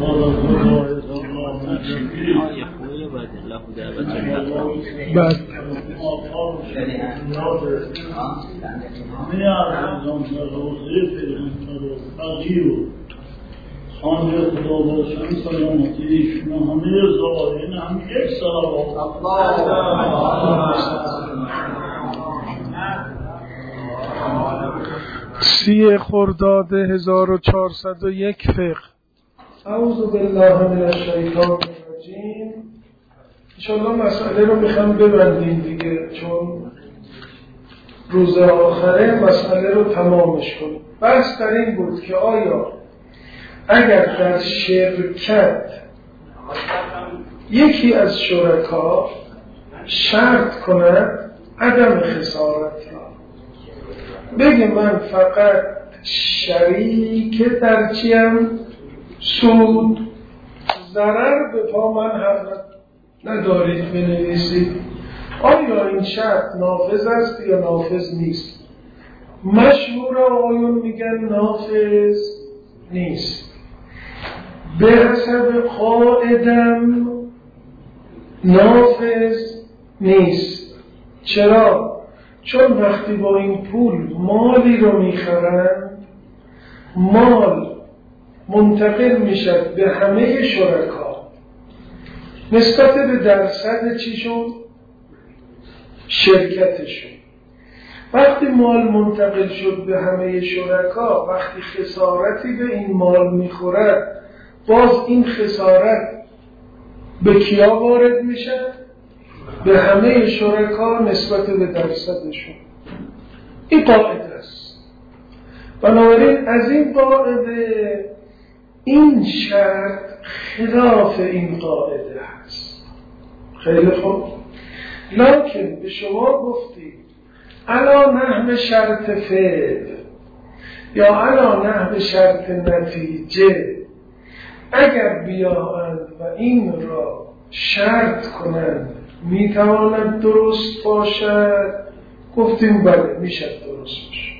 خانه خدا باشن سلامتی ایشون همه زوارین هم یک صلوات سی خرداد 1401 فقه. اعوذ بالله من الشیطان الرجیم. انشاءالله مسئله رو میخوام ببندیم دیگه، چون روز آخره مسئله رو تمامش کنیم. بحث در این بود که آیا اگر در شرکت یکی از شرکا شرط کند عدم خسارت را، بگه من فقط شریک در چیم، سود ضرر به پا من حق ندارید بنویسید، آیا این شرط نافذ است یا نافذ نیست؟ مشهور آقایون میگن نافذ نیست. به حسب قاعدم نافذ نیست. چرا؟ چون وقتی با این پول مالی رو میخرند، مال منتقل میشد به همه شرکا نسبت به درصد چیشون؟ شرکتشون. وقتی مال منتقل شد به همه شرکا، وقتی خسارتی به این مال میخورد، باز این خسارت به کیا وارد میشه؟ به همه شرکا نسبت به درصدشون. این قاعده است. بنابراین از این قاعده این شرط خلاف این قاعده هست. خیلی خوب. لکن به شما گفتید علا نحو شرط فعل یا علا نحو شرط نتیجه، اگر بیاند و این را شرط کنند میتواند درست باشد، گفتیم بله میشد درست باشد.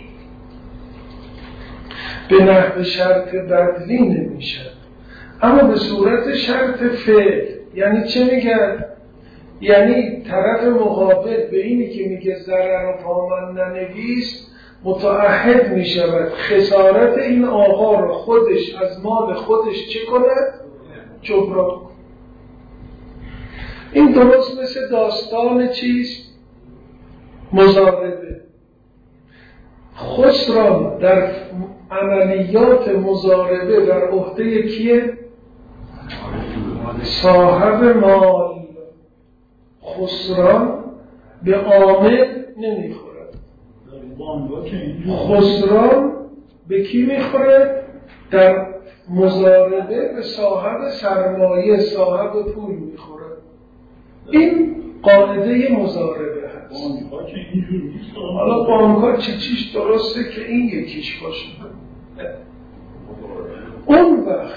به نحو شرط بدلی نمیشد، اما به صورت شرط فعل. یعنی چه میگن؟ یعنی طرف مقابل به اینی که میگه ضرر و پامن ننویس متعهد میشود خسارت این آقا رو خودش از مال خودش چه کند؟ جبران کند. این درست مثل داستان چیست؟ مضاربه. خسران در عملیات مضاربه در عهده کیه؟ صاحب مال. خسران به عامل نمیخورد. خسران به کی میخورد؟ در مضاربه به صاحب سرمایه، صاحب پول میخورد. این قاعده مضاربه هست. حالا بانک‌ها چیش درسته که این یکیش باشه. اون وقت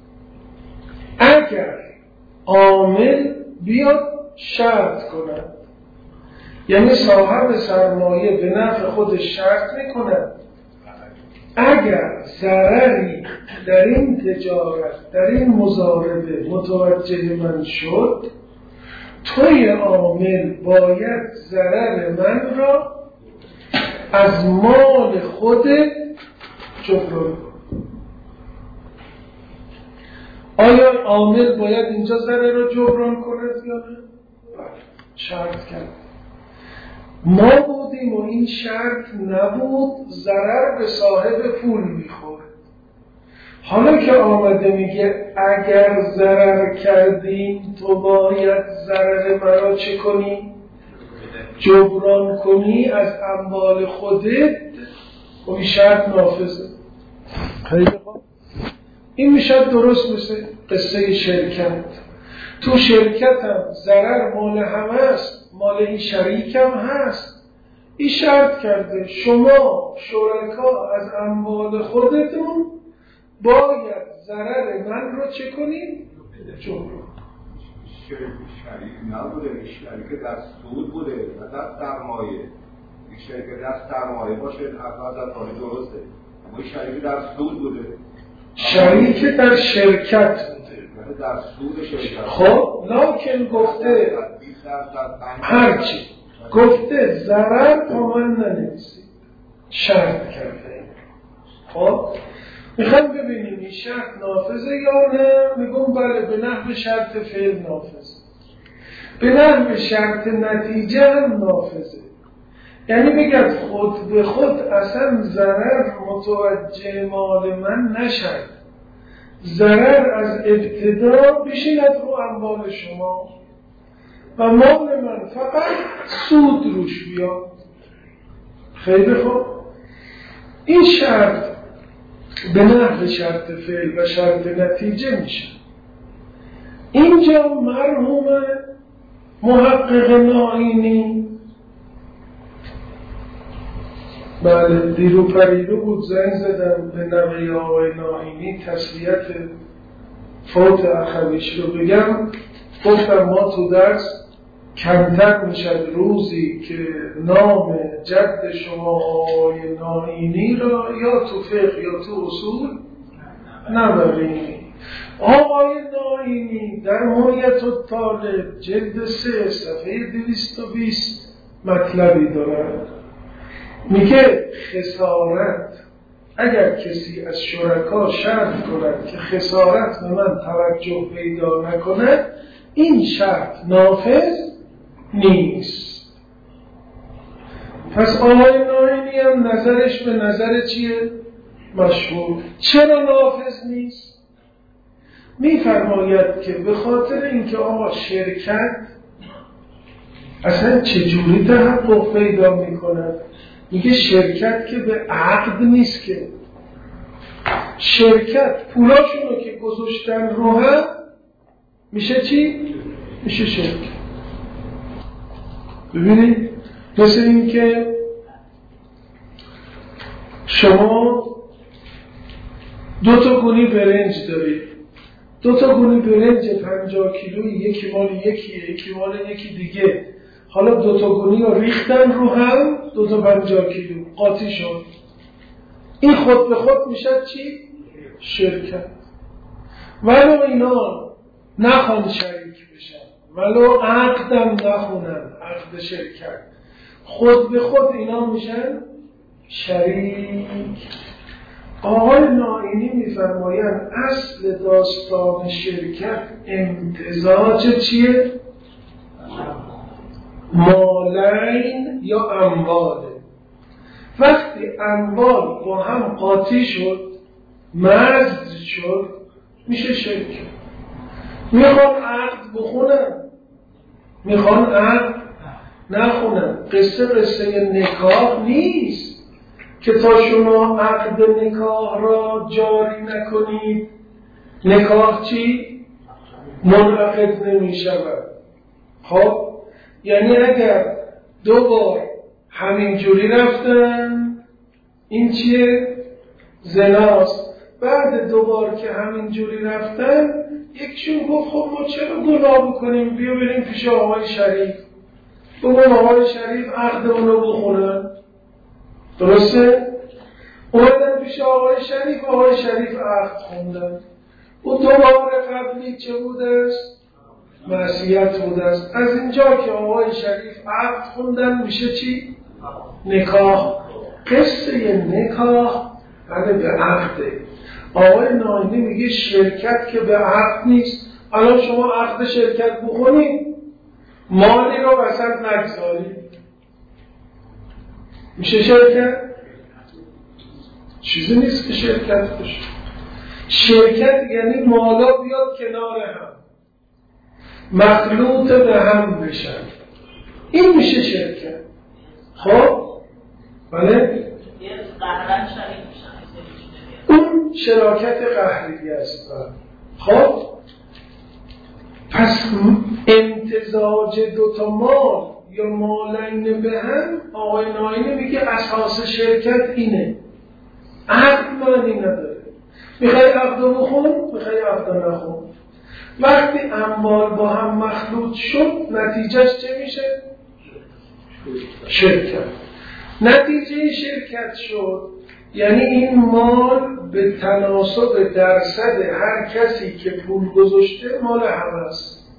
اگر عامل بیاد شرط کند، یعنی صاحب سرمایه به نفع خودش شرط میکند اگر ضرری در این تجارت، در این مضاربه متوجه من شد، توی عامل باید ضرر من را از مال خودت جبران کن. آیا عامل باید اینجا ضرر را جبران کند یا نه؟ شرط کرد. ما بودیم و این شرط نبود، ضرر به صاحب پول میخورد. حالا که آمده میگه اگر ضرر کردیم تو باید ضرر مرا چه کنی؟ جبران کنی از اموال خودت، و این شرط نافذه. خیلی خوب. این میشه درست مثل قصه شرکت. تو شرکت هم ضرر مال همه است، مال این شریک هم هست. این شرط کرده شما شرکا از اموال خودتون باید ضرر من رو چه کنیم؟ جبران. شریک نبوده، شریک در سود بوده و در سرمایه. یک شریک در سرمایه باشه اصلا در کاری درسته، اما شریک در سود بوده. شریک در شرکت بوده، در سود شرکت. خب لکن گفته هرچی گفته ضرر تا من ننویسید، شرط کرده. خب میخوام ببینیم این شرط نافذه یا نه. میگم بله به نحو شرط فعل نافذه، به نحو شرط نتیجه هم نافذه. یعنی بگد خود به خود اصلا ضرر متوجه مال من نشد، ضرر از ابتدا بشیند رو اموال شما و مال من فقط سود روش بیاد. خیلی خوب، این شرط به نحو شرط فعل و شرط نتیجه میشه. اینجا مرحوم محقق نائینی، بله دیرو پریدو بود زنگ زدم به نوه آقای نائینی تسلیت فوت اخویش رو بگم. گفتم ما تو درس کمتر میشد روزی که نام جد شما آقای نائینی را یا تو فقه یا تو اصول نبریم. آقای نائینی در حمیت الطالب جلد 3 صفحه 220 مطلبی دارد، میگه خسارت اگر کسی از شرکا شرط کند که خسارت به من توجه پیدا نکند، این شرط نافذ نیست. پس آقای نائینی هم نظرش به نظر چیه؟ مشهور. چرا نافذ نیست؟ میفرماید که به خاطر اینکه آقا شرکت اصلا چجوری تحقق پیدا میکند؟ میگه شرکت که به عقد نیست، که شرکت پولاشونو که گذاشتن رو هم میشه چی؟ میشه شرکت. ببینید مثل این که شما 2 گونی برنج دارید، 2 گونی برنج 50 کیلویی، یکی مال یکیه یکی مال یکی دیگه. حالا 2 گونی رو ریختن رو هم، 2 50 کیلو قاطی شد. این خود به خود میشه چی؟ شرکت. ولو اینا نخوان شریک بشن، ولو عقدم نخونن، عقد شرکت، خود به خود اینا میشن شریک. آقای نائینی میفرمایند اصل داستان شرکت امتزاج چیه؟ مالین یا امواله. وقتی اموال با هم قاطی شد، مزج شد، میشه شرکت. میخوان عقد بخونن، میخوان عقد نخونن. قصه نکاح نیست که تا شما عقد نکاح را جاری نکنید نکاح چی؟ منعقد نمی شود. خب یعنی اگر 2 بار همین جوری رفتن، این چیه؟ زناست. بعد 2 بار که همین جوری رفتن، یکشون گفت خب ما چرا گناه بکنیم، بیا بریم پیش آقای شریف، بگم آقای شریف عقدمون رو بخونن. درسته؟ اومدن پیش آقای شریف، آقای شریف عقد خوندن. اون 2 بار قبلی چه بوده است؟ معصیت بوده است. از اینجا که آقای شریف عقد خوندن میشه چی؟ نکاح. قصه نکاح بعد به عقده. آقای نائینی میگه شرکت که به عقد نیست. الان شما عقد شرکت بخونید، مالی رو وسط نگذارید، میشه شرکت؟ چیزی نیست که شرکت بشه. شرکت یعنی مالا بیاد کنار هم، مخلوط به هم بشن، این میشه شرکت. خب بله؟ اون شراکت قهریه است. خب پس امتزاج 2 مال یا مالین به هم، آقای نائینی میگه اساس شرکت اینه. عقد معنی نداره. میخوای عقد رو بخون، میخوای عقد رو نخون. وقتی اموال با هم مخلوط شد، نتیجهش چه میشه؟ شرکت. نتیجه شرکت شد یعنی این مال به تناسب درصد هر کسی که پول گذاشته مال همه است،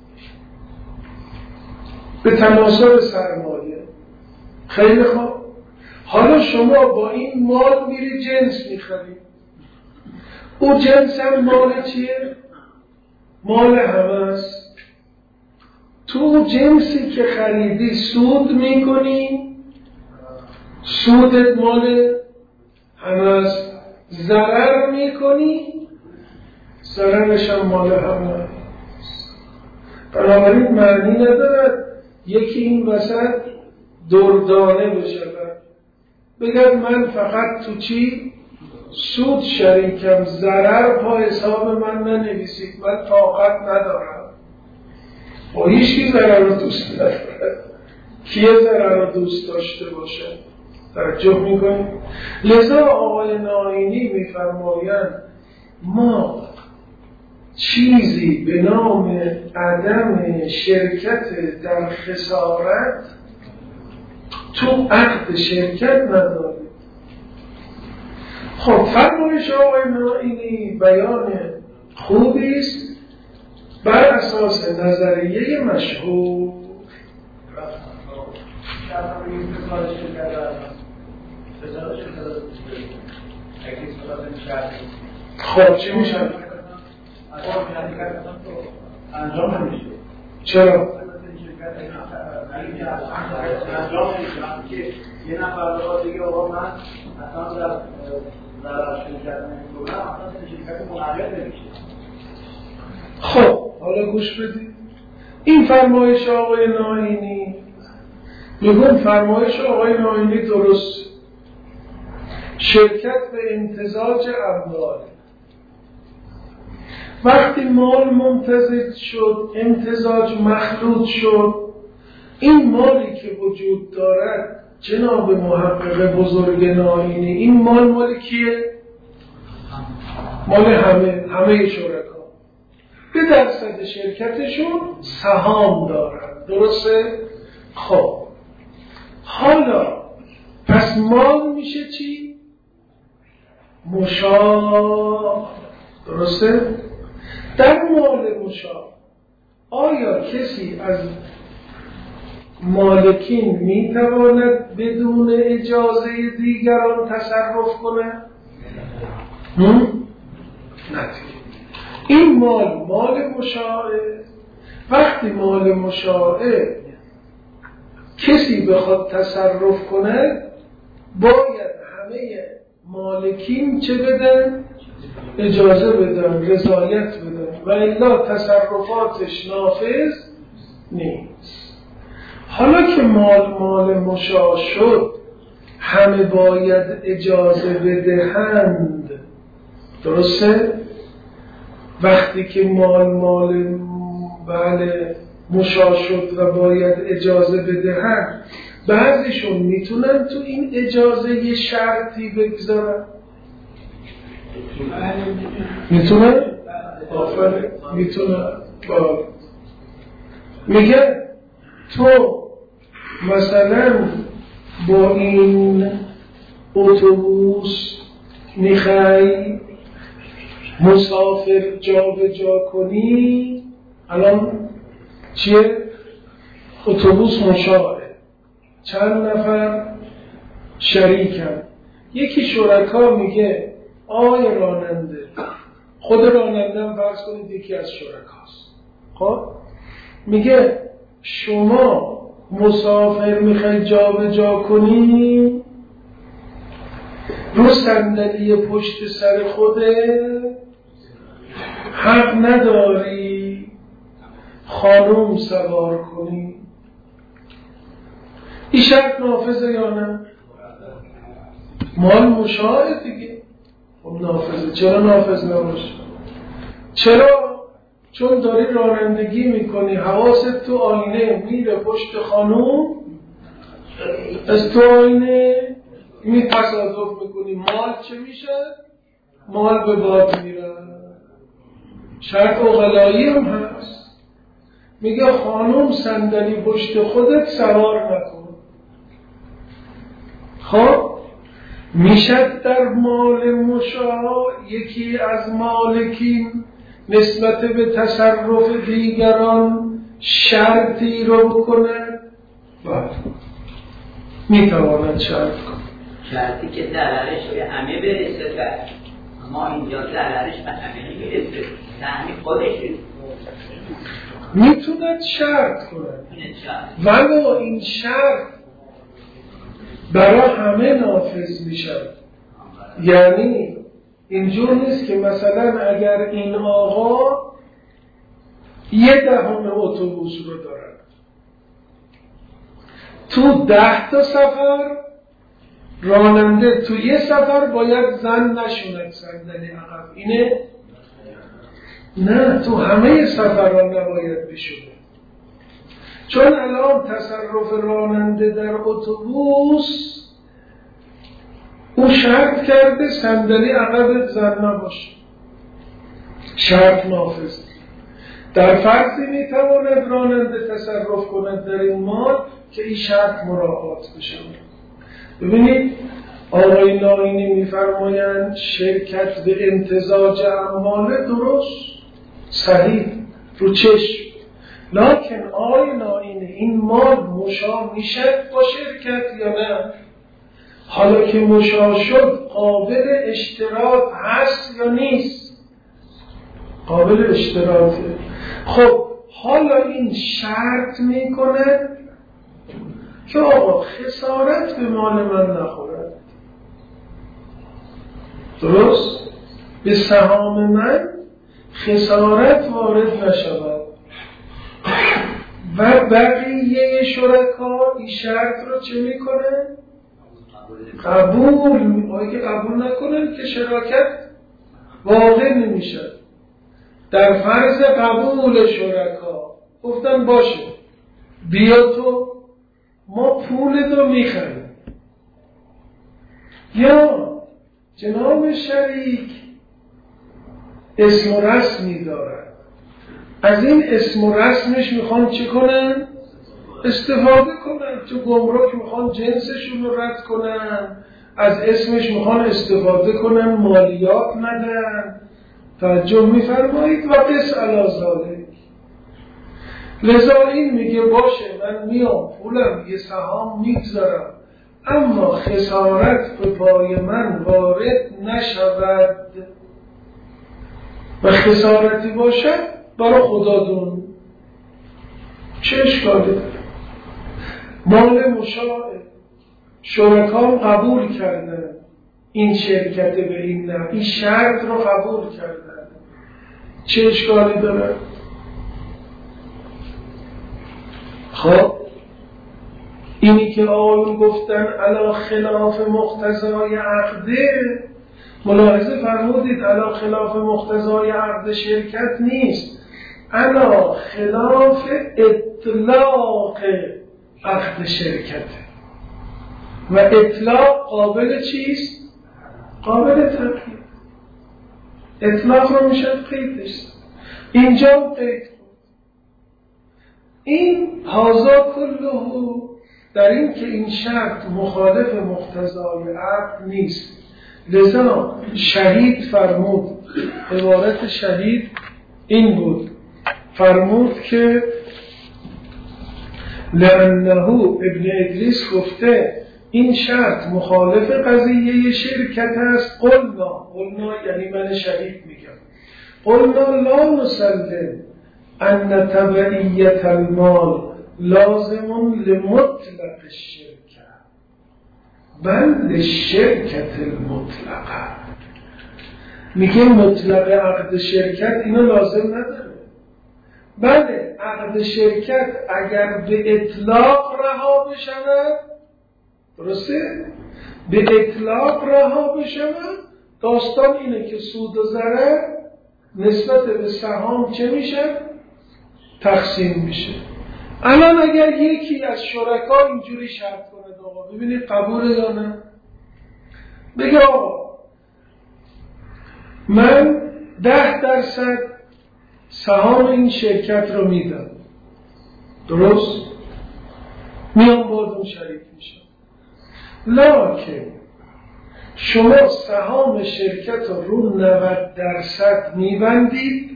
به تناسب سرمایه. خیلی خوب، حالا شما با این مال میری جنس میخری، او جنس هم مال چیه؟ مال همه است. تو جنسی که خریدی سود میکنی، سودت مال همه است. ضرر میکنی، ضررش هم مال همه است. بنابراین معنی ندارد یکی این وسط دردانه بشود، بگرد من فقط تو چی؟ سود شریکم، ضرر پا حساب من ننویسید، من طاقت ندارم. با هیچی ضرر رو دوست ندارد. کیه ضرر رو دوست داشته باشه؟ توجه میکنیم؟ لذا آقای نائینی میفرمایند ما چیزی به نام عدم شرکت در خسارت تو عقد شرکت نداریم. خب فرمایش آقای نائینی بیان خوبی است بر اساس نظریه مشهور. خب چی میشه؟ انجام نمیشه. چرا؟ انجام نمیشه که یه نفر بخواد دیگه آقا من اصلا در شرکت نمیکنم، اصلا شرکت منعقد نمیشه. خب حالا گوش بدید، این فرمایش آقای نائینی، میگم فرمایش آقای نائینی درست، شرکت به امتزاج اموال. وقتی مال ممتزج شد، امتزاج مخلوط شد، این مالی که وجود دارد جناب محقق بزرگ نائینی، این مال کیه؟ مال همه شرکا. به درصد شرکتشون سهام دارن، درسته؟ خب حالا پس مال میشه چی؟ مشاع، درسته؟ در مال مشاع آیا کسی از مالکین میتواند بدون اجازه دیگران تصرف کنه؟ نه. این مال مشاعه. وقتی مال مشاعه کسی بخواد تصرف کنه باید همه مالکین چه بدن؟ اجازه بدن، رضایت بدن، و الا تصرفاتش نافذ نیست. حالا که مال مشاع شد همه باید اجازه بدهند، درسته؟ وقتی که مال بله مشاع شد و باید اجازه بدهند، بعضیشون میتونن تو این اجازه یه شرطی بگذارن. میتونن؟ آفرین میتونن. میگه تو مثلا با این اتوبوس میخوای مسافر جا به جا کنی، الان چیه؟ اتوبوس مشاعه، چند نفر شریکن، یکی شرکا میگه آقای راننده، خود راننده هم فرض کنید یکی از شرکاست، خب میگه شما مسافر میخوای جا به جا کنی، رو صندلی پشت سر خوده حق نداری خانوم سوار کنی. این شرط نافذه یا نه؟ مال مشاعه دیگه. خب نافذه. چرا نافذ نباشه؟ چرا؟ چون داری رانندگی میکنی، حواست تو آینه میره پشت خانوم، از تو آینه می تصادف میکنی، مال چه میشه؟ مال به باد میره. شرط اغلایی هم هست، میگه خانوم صندلی پشت خودت سوار نکن. خب میشد در مال مشاع یکی از مالکین نسبت به تصرف دیگران شرطی رو بکنه؟ بله، میتواند شرط کنه. شرطی که ضررش به همه برسه بر اما اینجا ضررش به همه برسه به همه خودش میتوند شرط کنه، ولی این شرط برای همه نافذ میشه. یعنی اینجور نیست که مثلا اگر این آقا 1/10 اتوبوس رو دارن، تو 10 تا سفر راننده تو یه سفر باید زن نشوند صندلی عقب، اینه؟ نه، تو همه سفران نباید بشونه. چون الان تصرف راننده در اتوبوس او شرط کرده صندلی عقب زن نباشه، شرط نافذ. در فرضی میتواند راننده تصرف کند در این مال که این شرط مراعات بشه. ببینید آقای ناینی میفرمایند شرکت به امتزاج اموال درست صحیح رو چشم، لکن آقای ناینی این مال مشاع میشه با شرکت یا نه؟ حالا که مشاع شد قابل اشتراط هست یا نیست؟ قابل اشتراطه. خب حالا این شرط میکنه که آقا خسارت به مال من نخورد، درست؟ به سهام من خسارت وارد نشود. و بقیه شرکا این شرط رو چه میکنه؟ قبول. آیا که قبول نکنن که شراکت واقع نمیشه. در فرض قبول شرکا گفتن باشه بیا تو ما پول رو میخریم، یا جناب شریک اسم و رسمی دارن، از این اسم و رسمش میخوان چه کنن؟ استفاده کنن. تو گمرک میخوان جنسشون رو رد کنن، از اسمش میخوان استفاده کنن، مالیات ندن. توجه میفرمایید و قس علی ذالک. لذا این میگه باشه من میام پولم یه سهام میگذارم، اما خسارت به پای من وارد نشود و خسارتی باشد برای خدا دون. چه اشکالی داره؟ مال مشاعه، شرکان قبول کردن این شرکت به این نه، این شرط رو قبول کردن، چه اشکالی داره؟ خب اینی که آقایون گفتن علی خلاف مقتضای عقده، ملاحظه فرمودید علی خلاف مقتضای عقد شرکت نیست، علی خلاف اطلاق عقد شرکت. و اطلاق قابل چیست؟ قابل تغییر. اطلاق رو میشه قیدش، اینجا قید کن. این هازا کله در این که این شرط مخالف مقتضای عقد نیست. لذا شهید فرمود، عبارت شهید این بود، فرمود که لأنه ابن ادریس گفته این شرط مخالف قضیه شرکت است. قلنا یعنی من شهید میگم، قلنا لا نسلم ان تبعیت المال لازم لمطلق الشرکت بل للشرکت المطلقه. میگه مطلق عقد شرکت اینو لازم نداره. بله عقد شرکت اگر به اطلاق رها بشود، درسته؟ به اطلاق رها بشود، داستان اینه که سود و ضرر نسبت به سهام چه میشه؟ تقسیم میشه. الان اگر یکی از شرکا اینجوری شرط کنه آقا ببینید قبول یا نه، بگه آقا من 10% سهام این شرکت رو میدم، درست؟ میام باید اون شریک میشم، لکن شما سهام شرکت رو 90% میبندید،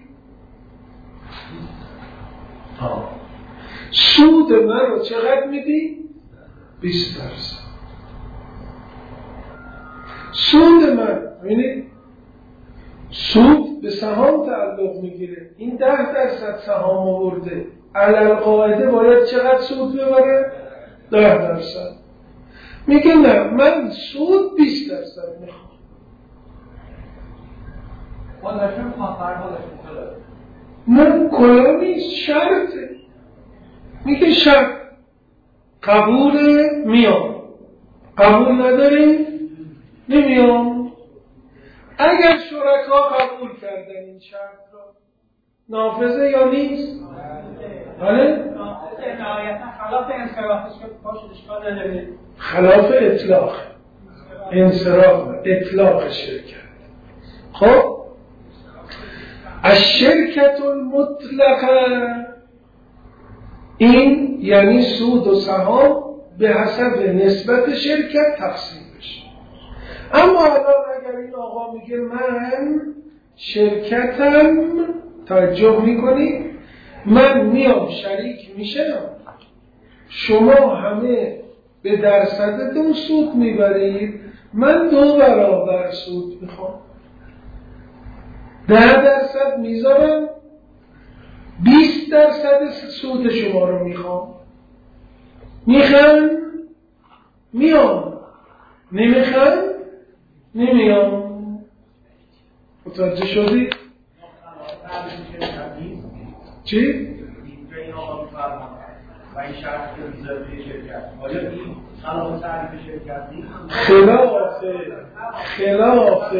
سود من رو چقدر میدی؟ 20%. سود من، ببینید سود به سهام تعلق میگیره. این 10% سهام آورده، علالقاعده باید چقدر سود ببره؟ 10%. میگه نه، من سود 20% میخوام. نه کلا نیست، شرطه. میگه شرط قبول میام، قبول نداریم نمیام. اگر شرکا قبول کردن این شرط را نافذه یا نیست؟ بله؟ خلاف انصرافش که باشه اشکال نداره. خلاف اطلاق انصراف اطلاق شرکت. خب الشرکت المطلقه، این یعنی سود و سهام به حسب نسبت شرکت تقسیم بشه. اما الان اگر این آقا میگه من شرکتم، توجه میکنی، من میام شریک میشم، شما همه به درصدتون سود میبرید، من 2 برابر سود میخوام، 10% میذارم، 20% سود شما رو میخوام. میخوام میام، نمیخوام نمیام. متوجه شدی؟ چی؟ و این شرط که میذاره توی شرکت آیا این خلاف تعریف شرکت نیست؟ خلاف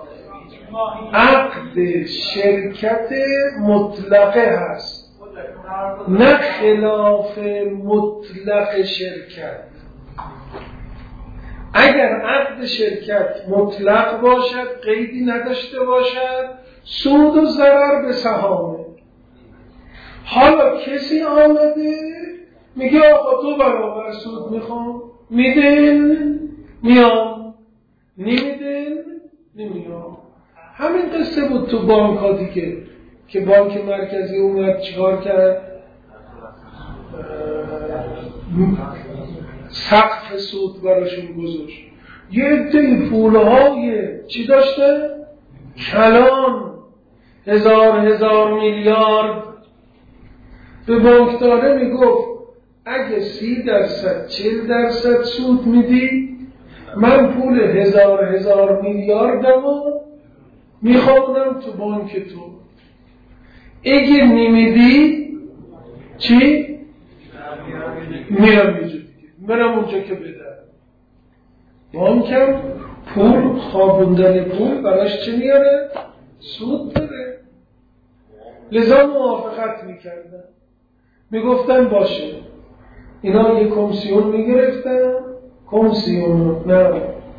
عقد شرکت مطلقه هست، نه خلاف مطلق شرکت. اگر عقد شرکت مطلق باشد، قیدی نداشته باشد، سود و ضرر به سهامه. حالا کسی آمده میگه آقا 2 برابر سود میخوام، میدن میام، نمیدن نمیام. همین قصه بود تو بانک ها دیگه، که بانک مرکزی اومد چیکار کرد؟ سقف سود براشون گذاشت. یه عده پولهای چی داشته؟ کلان، هزار میلیارد. به بانکداره میگفت اگه 30% 40% سود میدی، من پول هزار میلیاردمو میخوابونم تو بانک تو. اگه نمیدی چی؟ میرم یه جا دیگه، برم اونجا که بدم. بانکم پول، خوابوندن پول براش چی میاره؟ سود داره. لذا موافقت میکردن، میگفتن باشه. اینا یه کمیسیون میگرفتن، کمیسیون نه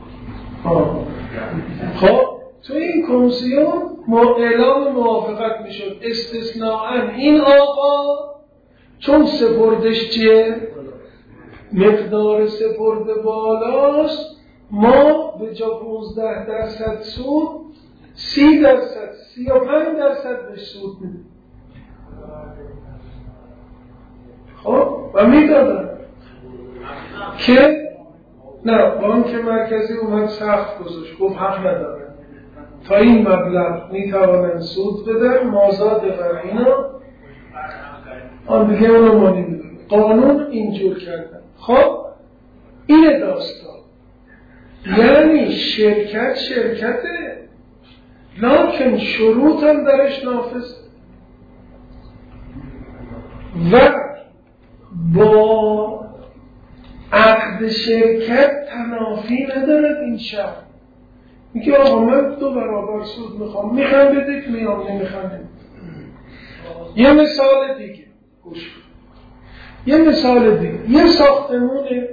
خب تو این کمیسیون اعلام موافقت میشد استثناءً این آقا چون سپردش چیه؟ مقدار سپرده بالاست، ما به جا 15% سود 30% 35% به سود میدیم. خب و میدادن که نه، بانک مرکزی اومد سخت گذاشت، گفت حق ندارن، تا این مبلغ میتوانن سود بدن، مازاد بر اینا آن دیگه اونو ما نمیدونیم. قانون اینجور کردن. خب این داستان یعنی شرکته، لکن شروط هم درش نافذ و با عقد شرکت تنافی ندارد. این شرط میگه آقا من 2 برابر سود میخوام، میخوام بدک میام، نمیخوام نمید. یه مثال دیگه گوش کن. یه مثال دیگه، یه ساختمونه،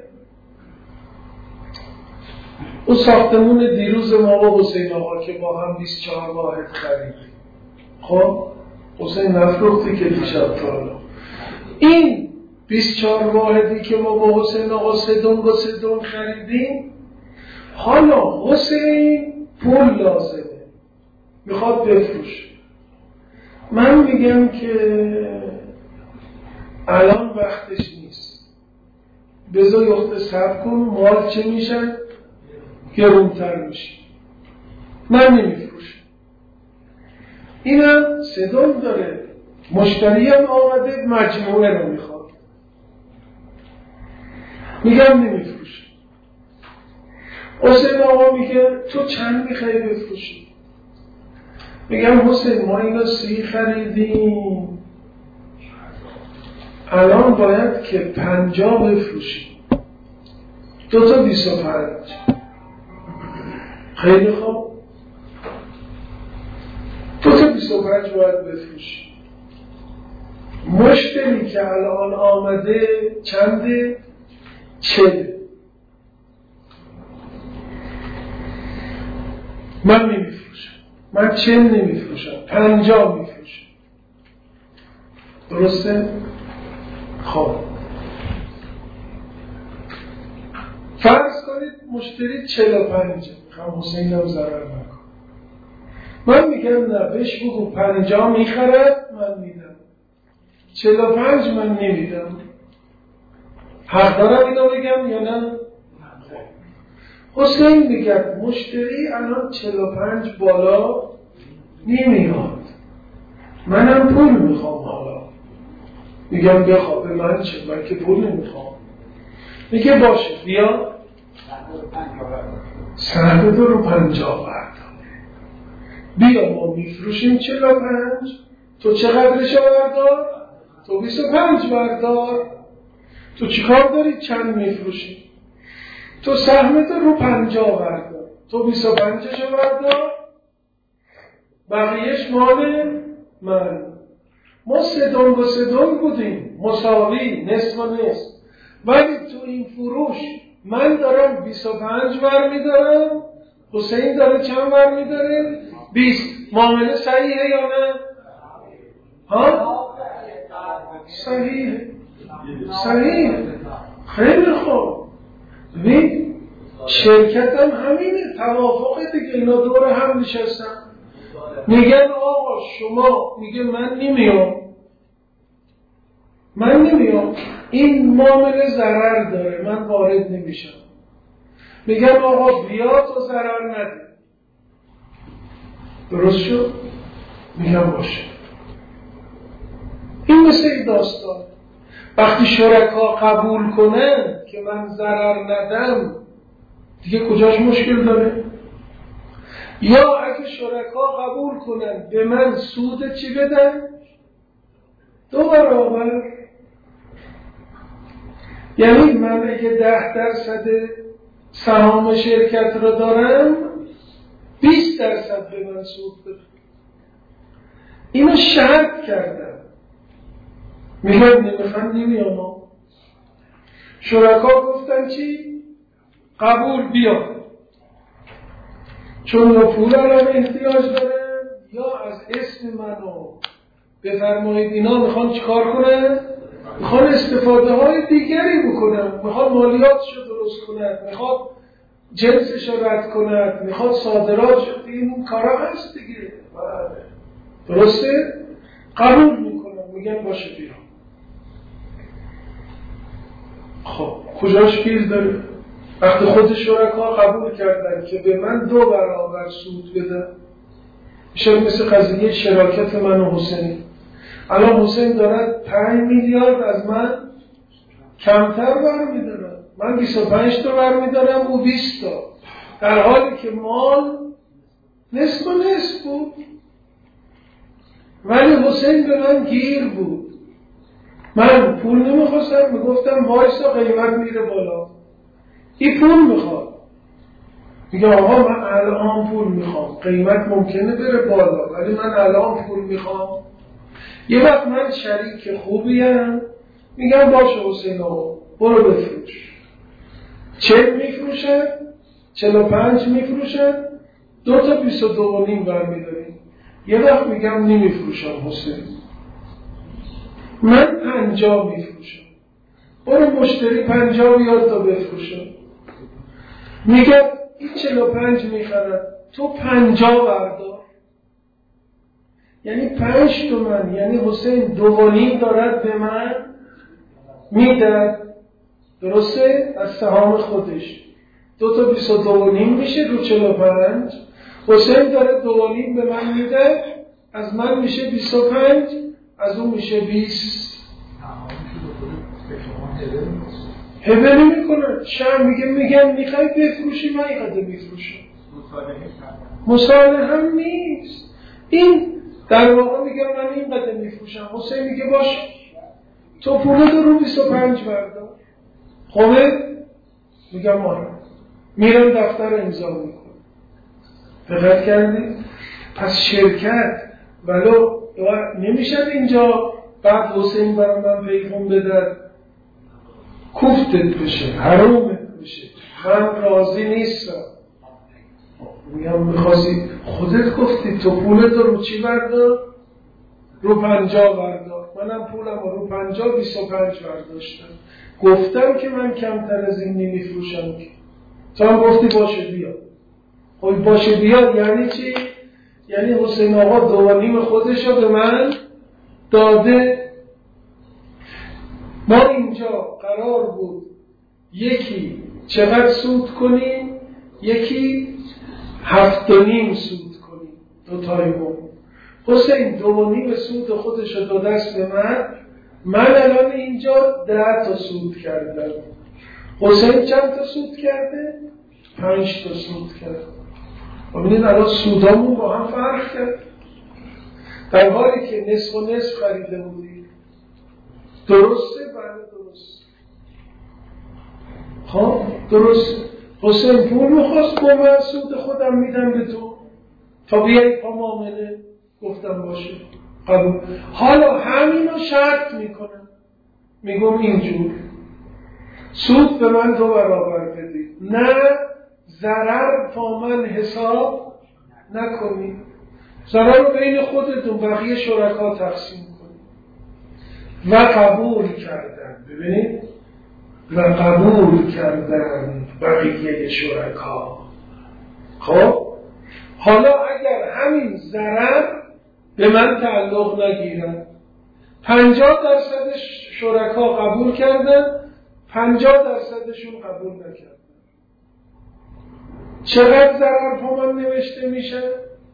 اون ساختمون دیروز ما با حسین آقا که با هم 24 واحد خریدیم. خب حسین نفروختی که دیشب تا این 24 واحدی که ما با حسین آقا 3 دنگ خریدیم، حالا حسین پول لازمه، میخواد بفروشه. من میگم که الان وقتش نیست، بذار یخته صبر کن، مال چه میشن؟ گرونتر میشه. من نمیفروشم. اینم صدام داره، مشتری هم آمده مجموعه رو میخواد، میگم نمیفروشم. حسین آقا میگه تو چند میخوای بفروشی؟ میگم حسین ما اینا 30 خریدیم، الان باید که 50 بفروشیم، 2 تا 25. خیلی خوب، 2 تا 25 باید بفروشیم. مشتری که الان آمده چنده؟ 40. من نمیفروشم، من 40 نمیفروشم، 50 میفروشم. درسته؟ خب فرض کنید مشتری 45، میخوام حسین هم ضرر نکن. من میگم نه، بهش بگو 50 میخرد، من میدم. 45 من نمیدم. حق دارم اینو بگم یا نه؟ حسین میگه مشتری الان 45 بالا نمیاد، منم پول میخوام. حالا میگم بخواه، به من چه؟ من که پول نمیخوام. میگه باشه بیا سند رو 50 بردار، بیا ما میفروشیم 45، تو چقدرش بردار؟ تو 25 بردار. تو چیکار داری چند میفروشی؟ تو سهمت رو 50 بردار، تو 25ش بردار، بقیهش مال من. ما 3 دنگ و 3 دنگ بودیم، مساوی، نصف و نصف. ولی تو این فروش من دارم 25 برمیدارم، حسین داره چند برمیداره؟ 20. معامله صحیحه یا نه؟ ها؟ صحیحه. صحیحه. خیلی خوب. ببین شرکت هم همینه، توافقه دیگه. اینا دور هم نشستن میگن آقا شما، میگه من نمیام، این معامله ضرر داره، من وارد نمیشم. میگن آقا بیا تو ضرر نده. درست شد؟ میگم باشه. این مثل این داستان. وقتی شرکا قبول کنن که من ضرر ندم، دیگه کجاش مشکل داره؟ یا اگه شرکا قبول کنن به من سود چی بدن؟ 2 برابر. یعنی من اگه 10% سهام شرکت رو دارم، 20% به من سود بده. اینو شرط کردم. میگم نمیخوام نمیام. شرکا گفتن چی؟ قبول بیا، چون پول الان احتیاج داره، یا از اسم منو بفرمایید. اینا میخوان چیکار کنن؟ میخوان استفاده های دیگری بکنن، میخوان مالیاتشو درست کنن، میخواد جنسشو رد کنن، میخواد صادراتشو. این کارا هست دیگه. درسته؟ قبول میکنن، میگن باشه بیا. خب کجاش گیر داره؟ وقتی خود شرکا قبول کردن که به من 2 برابر سود بدن، میشه مثل قضیه شراکت من و حسین. الان حسین دارد 5 میلیارد از من کمتر برمیدارم، من 25 تا برمیدارم، او 20 تا، در حالی که مال نصف و نصف بود. ولی حسین به من گیر بود. من پول نمیخواستم، میگفتم وایسا قیمت میره بالا. این پول میخواد، میگه آقا من الان پول میخوام، قیمت ممکنه بره بالا ولی من الان پول میخوام. یه وقت من شریک خوبیم، میگم باشه حسین آقا برو بفروش. 40 میفروشن، 45 میفروشن، 2 تا 22.5 برمیداریم. یه وقت میگم نمیفروشم حسین، من 50 میفروشم، برو مشتری 50 بیاد تا بفروشم. میگه این 45 میخرد، تو 50 بردار. یعنی 5 تومن، یعنی حسین 2.5 دارد به من میدن، درسته؟ از سهام خودش 2 تا 22.5 میشه رو 45. حسین داره 2.5 به من میده، از من میشه 25، از اون میشه 20. هبه نمیکنه. شم میگن میخوای بفروشی، من اینقدر میفروشم. مصالحه هم نیست. این در واقع میگه من اینقدر میفروشم. حسین میگه باش، تو پول رو 25 بردار. خوبه؟ میگم آره. میرم دفتر امضا میکنم. دقت کردید؟ پس شرکت ولو نمیشه اینجا بعد حسین برای من پیغام بده کوفتت بشه، حرومت بشه، من راضی نیستم. میگم میخواستی خودت گفتی تو پولت رو چی بردار؟ رو 50 بردار. منم پولم رو 50 25 برداشتم. گفتم که من کمتر از این نمیفروشم که تو هم گفتی باشه بیا. خب باشه بیا یعنی چی؟ یعنی حسین آقا 2.5 خودش رو به من داده. ما اینجا قرار بود یکی چقدر سود کنیم، یکی 7.5 سود کنیم، دوتای ما. حسین 2.5 سود خودش رو داده است به من الان اینجا 10 تا سود کردم. حسین چند تا سود کرده؟ 5 تا سود کرده. ببینید الان سودامون با هم فرق کرد، در حالی که نصف و نصف خریده بودیم. درسته؟ بله درست. خب درست. حسین پول میخواست، با من سود خودم میدم به تو تا بیایی پا معامله. گفتم باشه قبول. حالا همینو شرط میکنم، میگم اینجور سود به من 2 برابر بدید، نه ضرر با من حساب نکنید، ضرر رو بین خودتون بقیه شرکا تقسیم کنید. و قبول کردن. ببینید و قبول کردن بقیه شرکا. خب حالا اگر همین ضرر به من تعلق نگیرن، 50% شرکا قبول کردن، 50%شون قبول نکردن، چقدر ضرر پا من نوشته میشه؟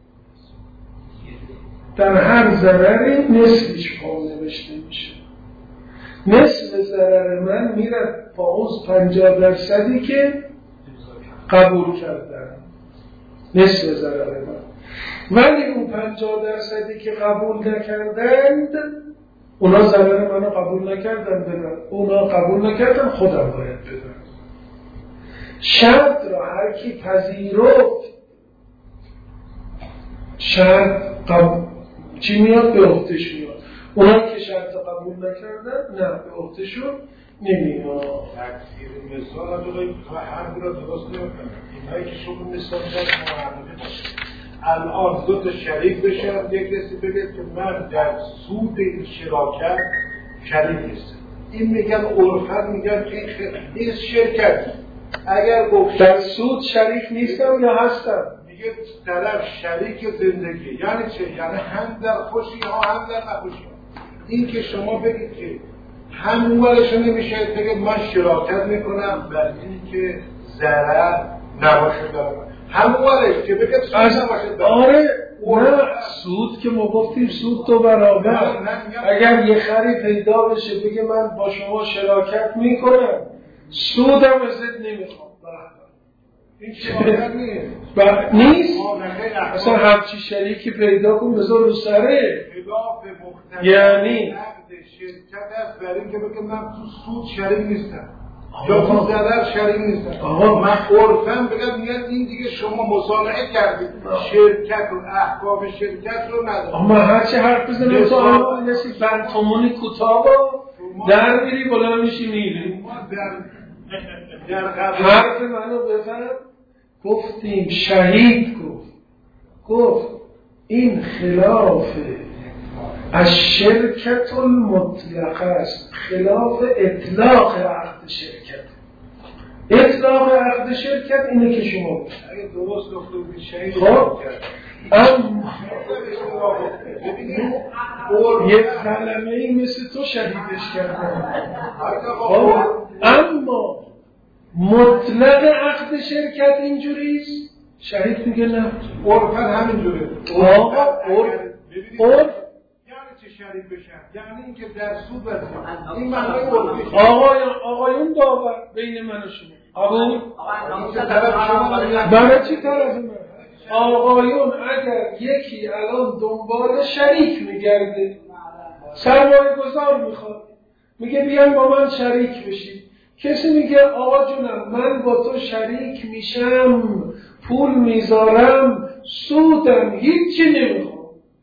در هر ضرری نصفش پا نوشته میشه. نصف ضرر من میره با اون 50% که قبول کردن، نصف ضرر من. ولی اون 50% که قبول نکردند، اونا ضرر منو قبول نکردن بدن، اونا قبول نکردن خودم باید بدن. شرط را هر کی پذیرفت، شرط چی میاد؟ به عهده‌ش میاد. اونا که شرط قبول نکردن نه به عهده‌شون نمیاد. تکثیر مثال تا حرفی را درست نمی‌کنه. اینایی که شما مثال دارید معرفی باشه. الان 2 تا شریک بشن، یک کسی بگه که من در سود این شراکت شریک نیستم. این میگن عرفاً میگن که این شرکت اگر گفت در سود شریک نیستم یا هستم، میگه طرف شریک زندگی. یعنی چه؟ یعنی هم در خوشی ها هم در نخوشی ها. این که شما بگید که هم اولشون نمیشه بگه من شراکت میکنم بر این که ضرر نباشه دارم، هم اولش که بگه سود نباشه دارم. آره نه سود که ما گفتیم سود 2 برابر. اگر یه خری پیدا بشه بگه من با شما شراکت میکنم، سودم ازت نمیخوام، این شراکت نیست. نیست؟ اصلا همچی شریکی پیدا کن بذار رو سره. یعنی شرکت است برای اینکه بگه من تو سود شریک نیستم یا تو ضرر شریک نیستم. من عرفاً بگم میاد این دیگه شما مصالحه کردید، شرکت و احکام شرکت رو ندارید. من هرچی حرف بزنم تو الان نسی بنتمونی کوتاه در میری بالا میشی میری. حرف منو بفهم. گفتیم شهید گفت این خلاف از شرکت المطلقه است، خلاف اطلاق عقد شرکت. اطلاق عقد شرکت اینه که شما بشید. اگه درست گفته بودی شهید خب اما یک کلمه‌ای مثل تو شهیدش کردن. خب اما مطلق عقد شرکت اینجوریست، شهید میگه نه. عرفاً همینجوره. آقا عرف یعنی چه شریک بشن؟ یعنی اینکه در سود وزید. این معنای عرفی. آقایون داور بین من و شما قبول؟ برای چی طرف من؟ آقایون اگر یکی الان دنبال شریک میگرده، سرمایه گذار میخواد، میگه بیان با من شریک بشید، کسی میگه آقا جونم من با تو شریک میشم، پول میذارم، سودم هیچی نمیخوام.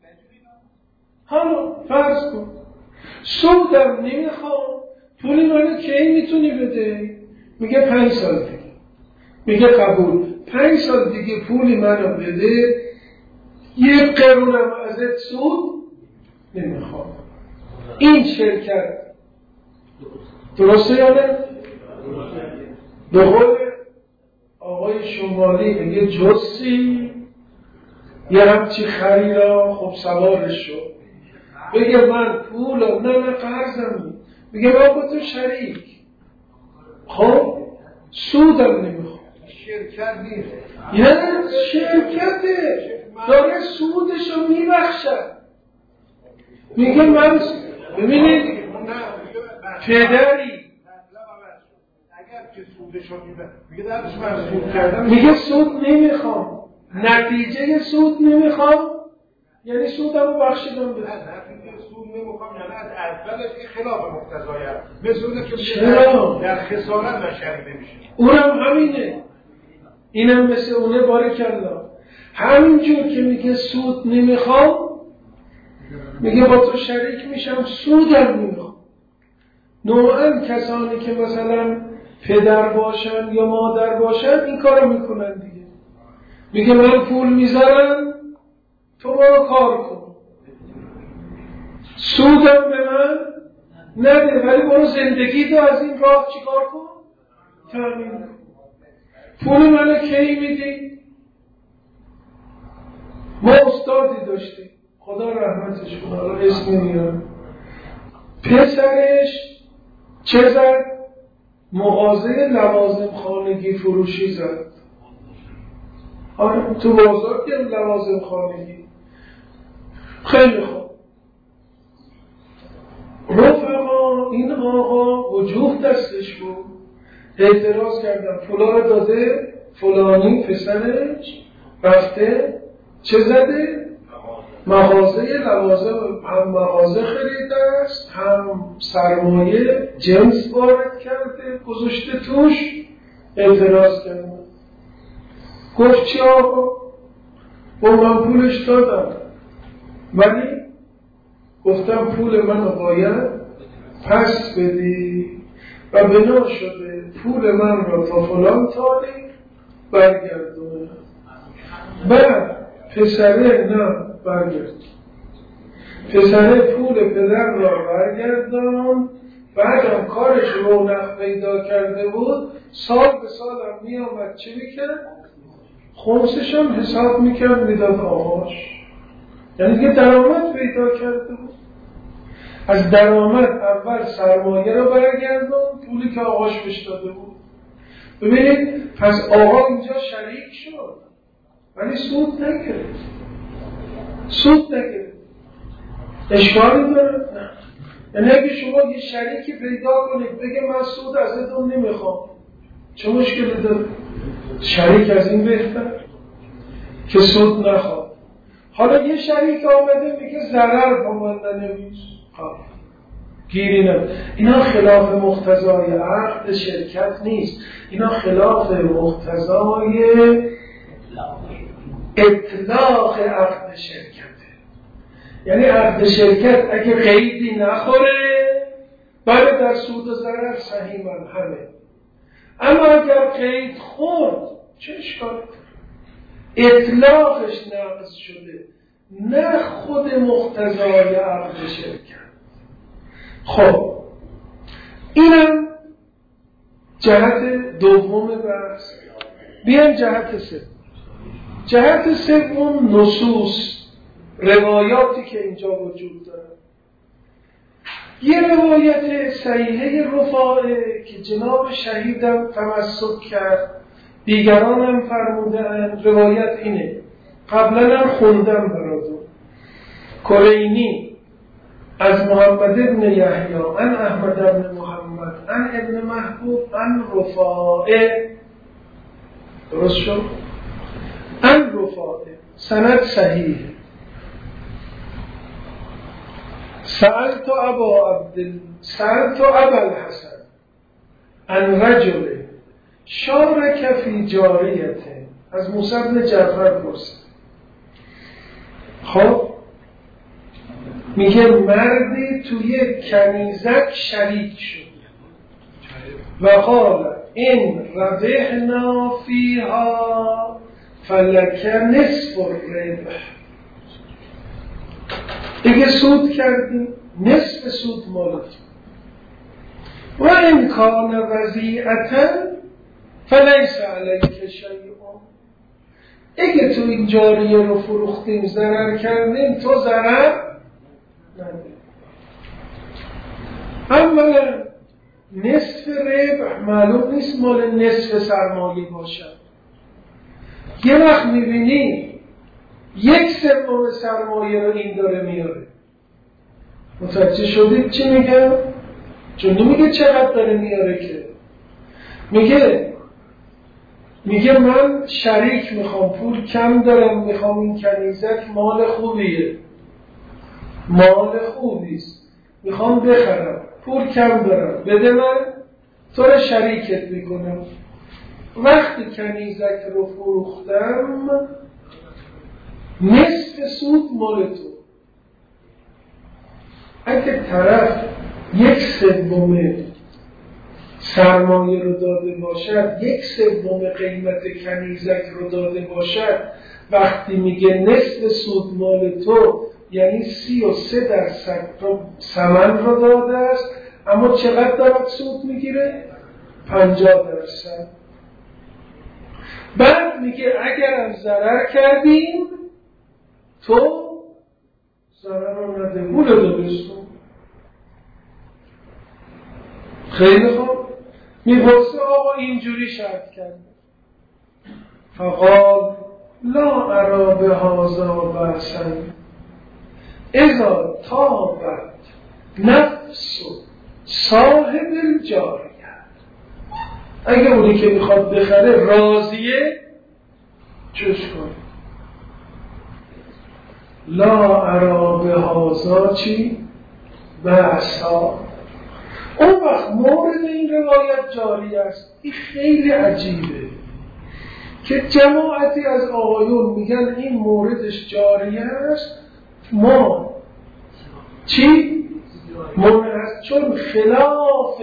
حالا فرض کن سودم نمیخوام، پولی منو کی میتونی بده؟ میگه 5 سال دیگه. میگه قبول، 5 سال دیگه پولی منو بده، 1 قرونم ازت سود نمیخوام. این شرکت درسته یا نه؟ به قول آقای شمالی میگه جسی یه همچی خریلا خب سوارش شد، بگه من پولم نه قرضم، میگه من با تو شریک، خب سودم نمیخوام. شرکت نیست، یعنی شرکته داره سودشو میبخشد. میگه من ببینید پدری اگر که سودشو میگه درش من سود کردم، میگه سود نمیخوام، نتیجه سود نمیخوام، یعنی سودمو بخشیدم به نتیجه سود نمیخوام، یعنی از اولش این خلاف مقتضایه، مثل اونه که در خسارت و شریک نمیشه. اونم همینه، اینم مثل اونه. بارکالله. همینجور که میگه سود نمیخوام، میگه با تو شریک میشم، سودم نمیخوام. نوعا کسانی که مثلا پدر باشن یا مادر باشن این کارو میکنن دیگه. میگه من پول میذارم، تو برو کار کن، سودم به من نده، ولی برو زندگی تو از این راه چیکار کن؟ تامین کن. پول منو کی میدی؟ ما استادی داشتیم، خدا رحمتش کنه، حالا اسم نمیارم، پسرش چه زد؟ مغازه لوازم خانگی فروشی زد. تو بازار که لوازم خانگی. خیلی خوب. رفقا این آقا وجوه دستش بود، اعتراض کردن پولا رو داده فلانی پسرش، رفته چه زده؟ مغازه لوازم، هم مغازه خریده است، هم سرمایه جنس وارد کرده گذاشته توش. اعتراض کرده، گفت چی آقا؟ با من پولش دادم، ولی گفتم پول منو باید پس بدی و بنا شده پول من را تا فلان تاریخ برگردونه. بعد پسره نه برگرد، پسره پول پدر را برگردان. بعدم کارش رونق پیدا کرده بود، سال به سالم می آمد چی میکرد؟ خمسش هم حساب میکرد میداد آقاش، یعنی که درآمد پیدا کرده بود. از درآمد اول سرمایه را برگردان، پولی که آقاش بهش داده بود. ببینید پس آقا اینجا شریک شد ولی سود نگرفت. اشکالی داره؟ نه. یعنی اگه شما یه شریکی پیدا کنید بگه من سود ازتون نمیخوام، چه مشکلی داره؟ شریک از این بهتر که سود نخواد. حالا یه شریک آمده میگه ضرر با من ننویس، گیری نمید. اینا خلاف مقتضای عقد شرکت نیست، اینا خلاف مقتضای اطلاق عقد شرکته. یعنی عقد شرکت اگه قیدی نخوره بله در سود و ضرر سهیمن همه، اما اگر قید خورد چه اشکالی؟ اطلاقش ناقص شده، نه خود مقتضای عقد شرکت. خب اینم جهت دوم بحث. بیایم جهت سوم. جهت سوم نصوص، روایاتی که اینجا وجود داره. یه روایت صحیحه رفاعه که جناب شهیدم تمسک کرد، دیگران هم فرمودن. روایت اینه، قبلا هم خوندم براتون. کلینی از محمد ابن یحیی عن احمد ابن محمد عن ابن محبوب عن رفاعه، درست شد؟ عن رفاعه، سند صحیح. سألت ابا الحسن عن رجل شارک فی جاریته، از موسی بن جعفر پرسید. خب میگه مردی توی کنیزک شریک شد و قال این ربحنا فیها فلک نصف الربح، دیگه سود کردیم، نصف سود مالت. و این کان وضیعتا فلیس علیک شیء، اگه تو این جاریه رو فروختیم ضرر کردیم تو ضرر نداری. اولا نصف ربح معلوم نیست مال نصف سرمایه باشد. یه وقت میبینی 1/3 سرمایه رو این داره میاره. متوجه شدید چی میگم؟ چون نمیگه چقدر داره میاره، که میگه من شریک میخوام، پول کم دارم، میخوام این کنیزک مال خوبیه، مال خوبیست، میخوام بخرم، پول کم دارم، بده من، تو رو شریکت میکنم. وقتی کنیزک رو فروختم نصف سود مال تو. اگه طرف 1/3 سرمایه رو داده باشد، 1/3 قیمت کنیزک رو داده باشد، وقتی میگه نصف سود مال تو یعنی 33% ثمن رو داده است، اما چقدر دارد سود میگیره؟ 50%. بعد میگه اگرم ضرر کردیم تو ضرر رو نده، پول رو بستون. خیلی خوب. میپرسه آقا اینجوری شرط کرد. فقال لا ارا بهذا بأسا اذا طابت نفس صاحب الجاریه، اگه اونی که میخواد بخره راضیه چوش کن. لا ارا بهذا چی؟ بأسا. اون وقت مورد این روایت جاری است. این خیلی عجیبه که جماعتی از آقایون میگن این موردش جاری است، ما چی؟ مورد است چون خلاف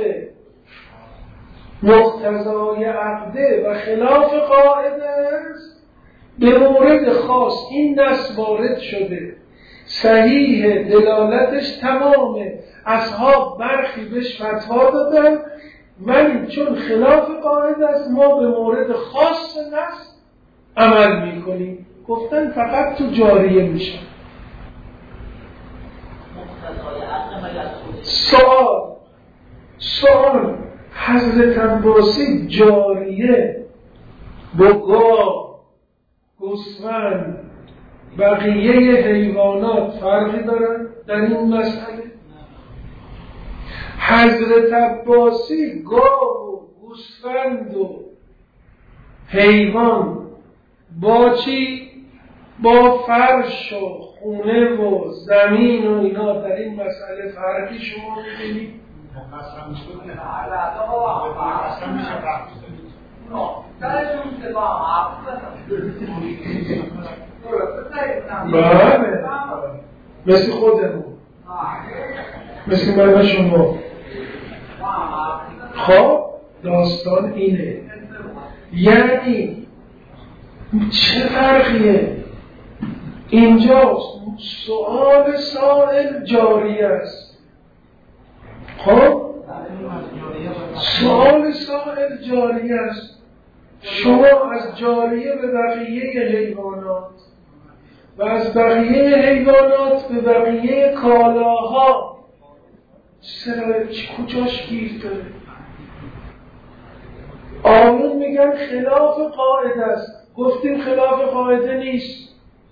مقتضای عقده و خلاف قاعده است. به مورد خاص این نص وارد شده، صحیح، دلالتش تمامه، اصحاب برخی بهش فتوا دادن، ولی چون خلاف قاعده است ما به مورد خاص نص عمل میکنیم. گفتن فقط تو جاریه میشه. سوال حضرت عباسی جاریه با گاو، گوسفند، بقیه حیوانات فرقی دارن در این مسئله؟ حضرت عباسی گاو و گوسفند و حیوان با چی؟ با فرش و خونه و زمین و اینا در این مسئله فرقی شما می‌بینید؟ مقصر میشه نه. بله مثل خودمون، مثل من و شما. خب داستان اینه، یعنی چه فرقیه؟ اینجاست سؤال سائل جاری است. خب سوال سائل جاری است. شما از جاریه به بقیه حیوانات و از بقیه حیوانات به بقیه کالاها کجاش گیر داره؟ آیون میگن خلاف قاعده است. گفتیم خلاف قاعده نیست،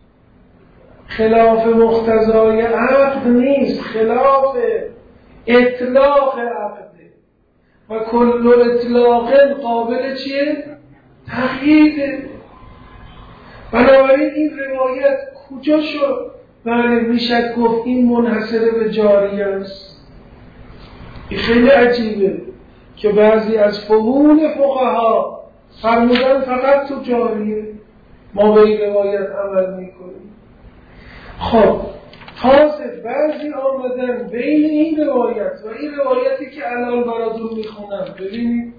خلاف مقتضای عقد نیست، خلاف اطلاق عقده و کل اطلاق قابل چیه؟ تقییده. بنابراین این روایت کجا شد؟ بله میشد گفت این منحصر به جاریه است. این خیلی عجیبه که بعضی از فهول فقها فرمودن فقط تو جاریه ما به این روایت عمل میکنیم. خب تازه بعضی آمدن بین این روایت و این روایتی که الان براتون میخونم ببینید.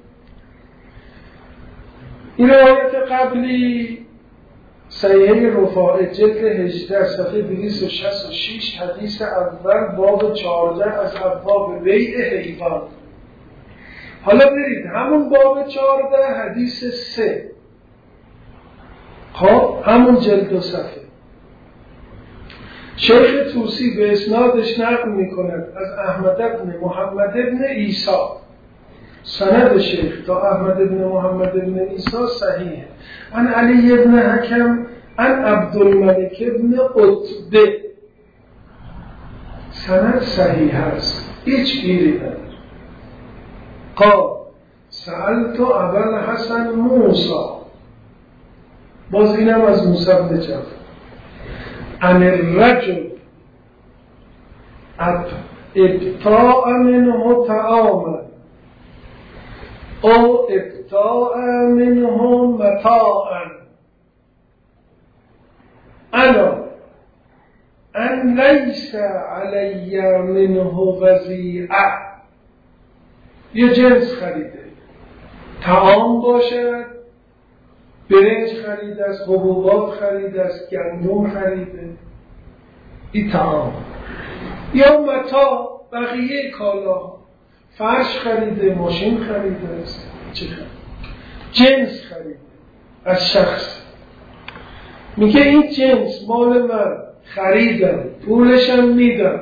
این روایت قبلی صحیحه رفاعه جلد 18 صفحه 266 حدیث اول باب 14 از ابواب بیع حیوان. حالا برید همون باب 14 حدیث 3 خب همون جلد و صفحه شیخ طوسی به اسنادش نقل میکند از احمد بن محمد بن عیسی. سند شیخ تا احمد بن محمد بن عیسی صحیح. عن علی بن حکم عن عبدالملک بن عتبه. سند صحیح است، هیچ گیری نداره. قال سألت ابا الحسن موسی، باز اینم از موسی بن جعفر، عن الرجل ابتاع منه طعاما او ابتاع منه متاعا انا ان لیس علی منه وضیعه. یه جنس خریده، طعام باشد، برنج خریده است، حبوبات خریده است، گندم خریده، این طعام. یا متاع بقیه کالا، فرش خریده، ماشین خریده است، چه خریده؟ جنس خریده از شخص. میگه این جنس مال من، خریدم، پولشم میدم،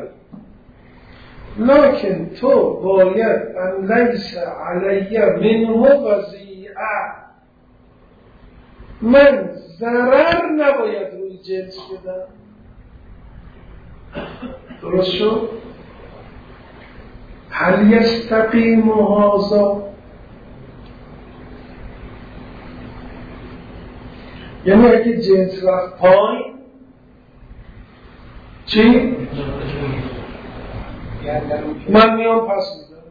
لکن تو باید ان لیس علی منه وضیعه، من ضرر نباید روی جنس بدم. درست شد؟ هل یستقیم هذا؟ یعنی اگه جنس رفت پایین چی؟ من میام پس میدم.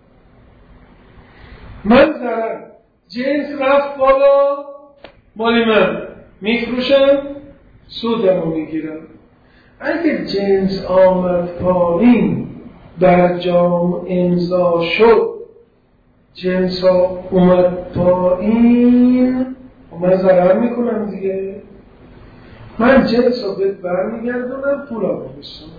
من ضرر، جنس رفت بالا مالی من، میفروشم، سودمو میگیرم. اگه جنس آمد پایین، برجام امضا شد، جنس ها اومد پایین، من ضرر میکنم دیگه. من جنس ها بهت برمیگردونم، پولم رو بستونم.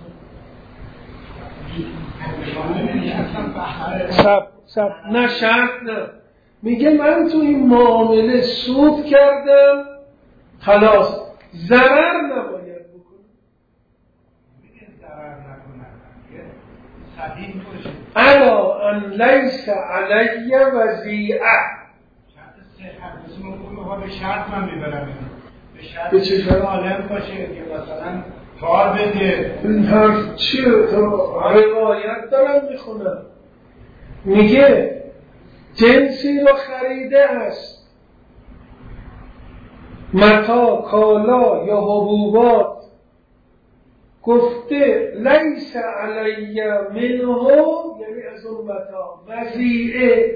سب نه شرط نه، میگه من تو این معامله سود کردم، خلاص ضرر نباید بکنم. میگه ضرر نکنم، صدیم باشه. الا ان لیس علی وضیعه. شرط صحت اسمون کنه، به شرط من میبرم اینو. به شرط به چه شرط؟ عالم باشه که مثلا کار بده. این حرف چیه؟ روایت دارم میخونم، میگه جنسی رو خریده است، متاع، کالا یا حبوبات، گفته لیس علی منه، یعنی از اون متاع وضیعه،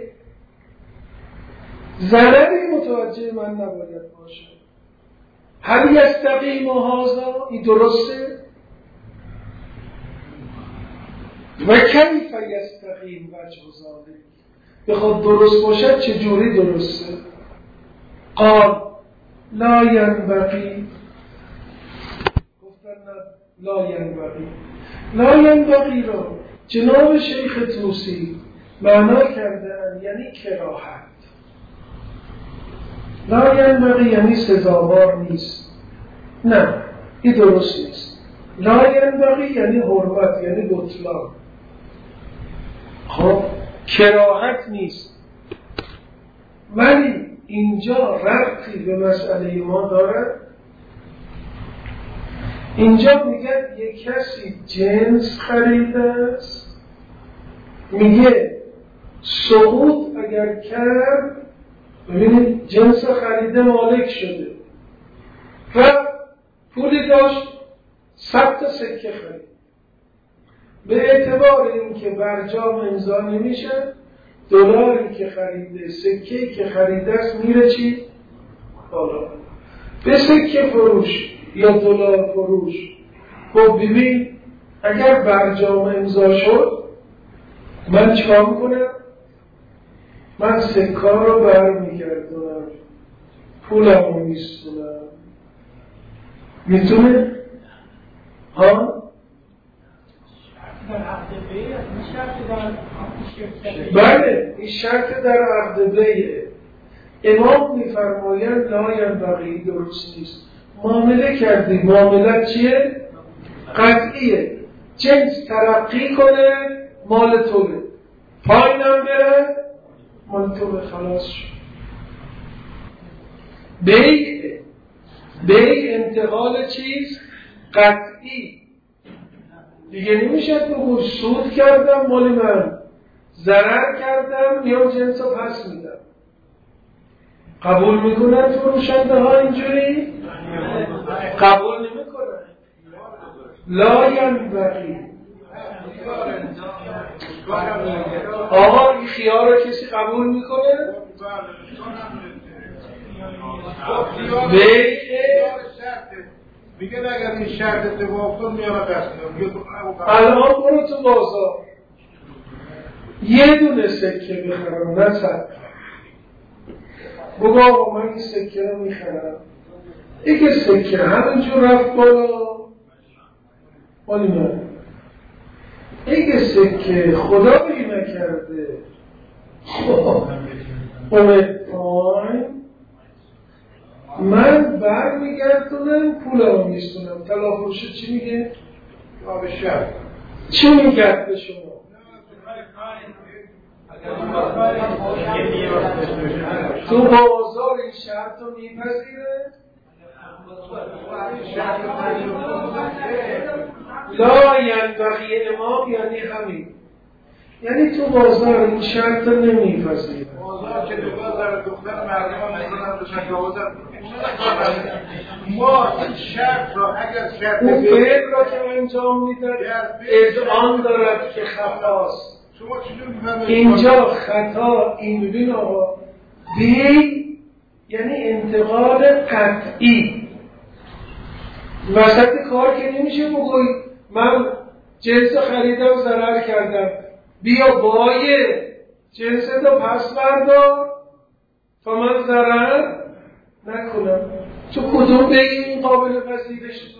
ضرری متوجه من نباید باشه. هل یستقیم هذا؟ این درسته؟ و کیف یستقیم وجه ذلک؟ بخواد درست باشد چجوری درسته؟ قال لا ینبغی، گفتن لا ینبغی. لا ینبغی را جناب شیخ طوسی معنا کردن یعنی کراهت. لا ینبغی یعنی سزاوار نیست. نه، این درست نیست. لا ینبغی یعنی حرمت، یعنی بطلان. خب کراهت نیست، ولی اینجا ربطی به مسئله ما داره. اینجا میگه یک کسی جنس خریده است، میگه سقوط اگر کرد، ببینید جنس خریده مالک شده و پولی داشت 100 تا سکه خرید، به اعتبار اینکه برجام امضا نمیشه، دلاری که خریده، سکه‌ای که خریده است میره چی؟ بالا. به سکه فروش یا دلار فروش. خب ببین اگر برجام امضا شد، من چیکار میکنم؟ من سکه رو برمیگردونم، پولم رو میستونم. میتونه؟ ها؟ بله، این شرط در عقد بیعه. امام میفرمایند لا ینبغی، درست نیست. معامله کردی، معاملت چیه؟ قطعیه. جنس ترقی کنه مال توه، پایینم بره مال توه، خلاص شد. بیع انتقال چیز قطعی دیگه نمیشه بگو سود کردم مال من، ضرر کردم یا جنس رو پس میدم. قبول میکنن فروشنده ها اینجوری؟ قبول نمیکنن. لا ینبغی. آقا این خیار رو کسی قبول میکنه؟ میگه اگر این شرط اتفاق افتاد میاره دست میدم. الان برو تو بازار یه دونه سکه بخرم، نه 100. بگو آقا من این سکه رو میخرم. این سکه همینجور رفت بالا مالی من. این سکه خدا بیمه کرده اومد پایین، من بر میگردونم پولم رو میستونم. طلا فروشه چی میگه؟ چی میگرد به شما؟ تو بازار این شرط رو میپذیره؟ لا ینبغی امام یعنی همین، یعنی تو بازار این شرط رو نمیپذیره. بازار که تو بازار دختر مردم ها میکنن تو شکاوزن ما این شرط را اگر شرط اون فعل را که انجام میدن اذعان دارد که خطاست. اینجا خطا این ببین آقا، بی یعنی انتقال قطعی. وسط کار که نمیشه بگوی من جنس خریدم ضرر کردم، بیا بایه جنس رو پس بردار تا من ضرر نکنم. تو کدوم بگی این قابل پذیرش؟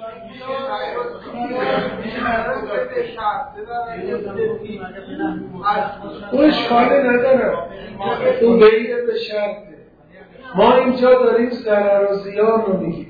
او اشکاله ندارم، او بگیره به شرطه. ما اینجا داریم ضرر و زیان رو میگیم.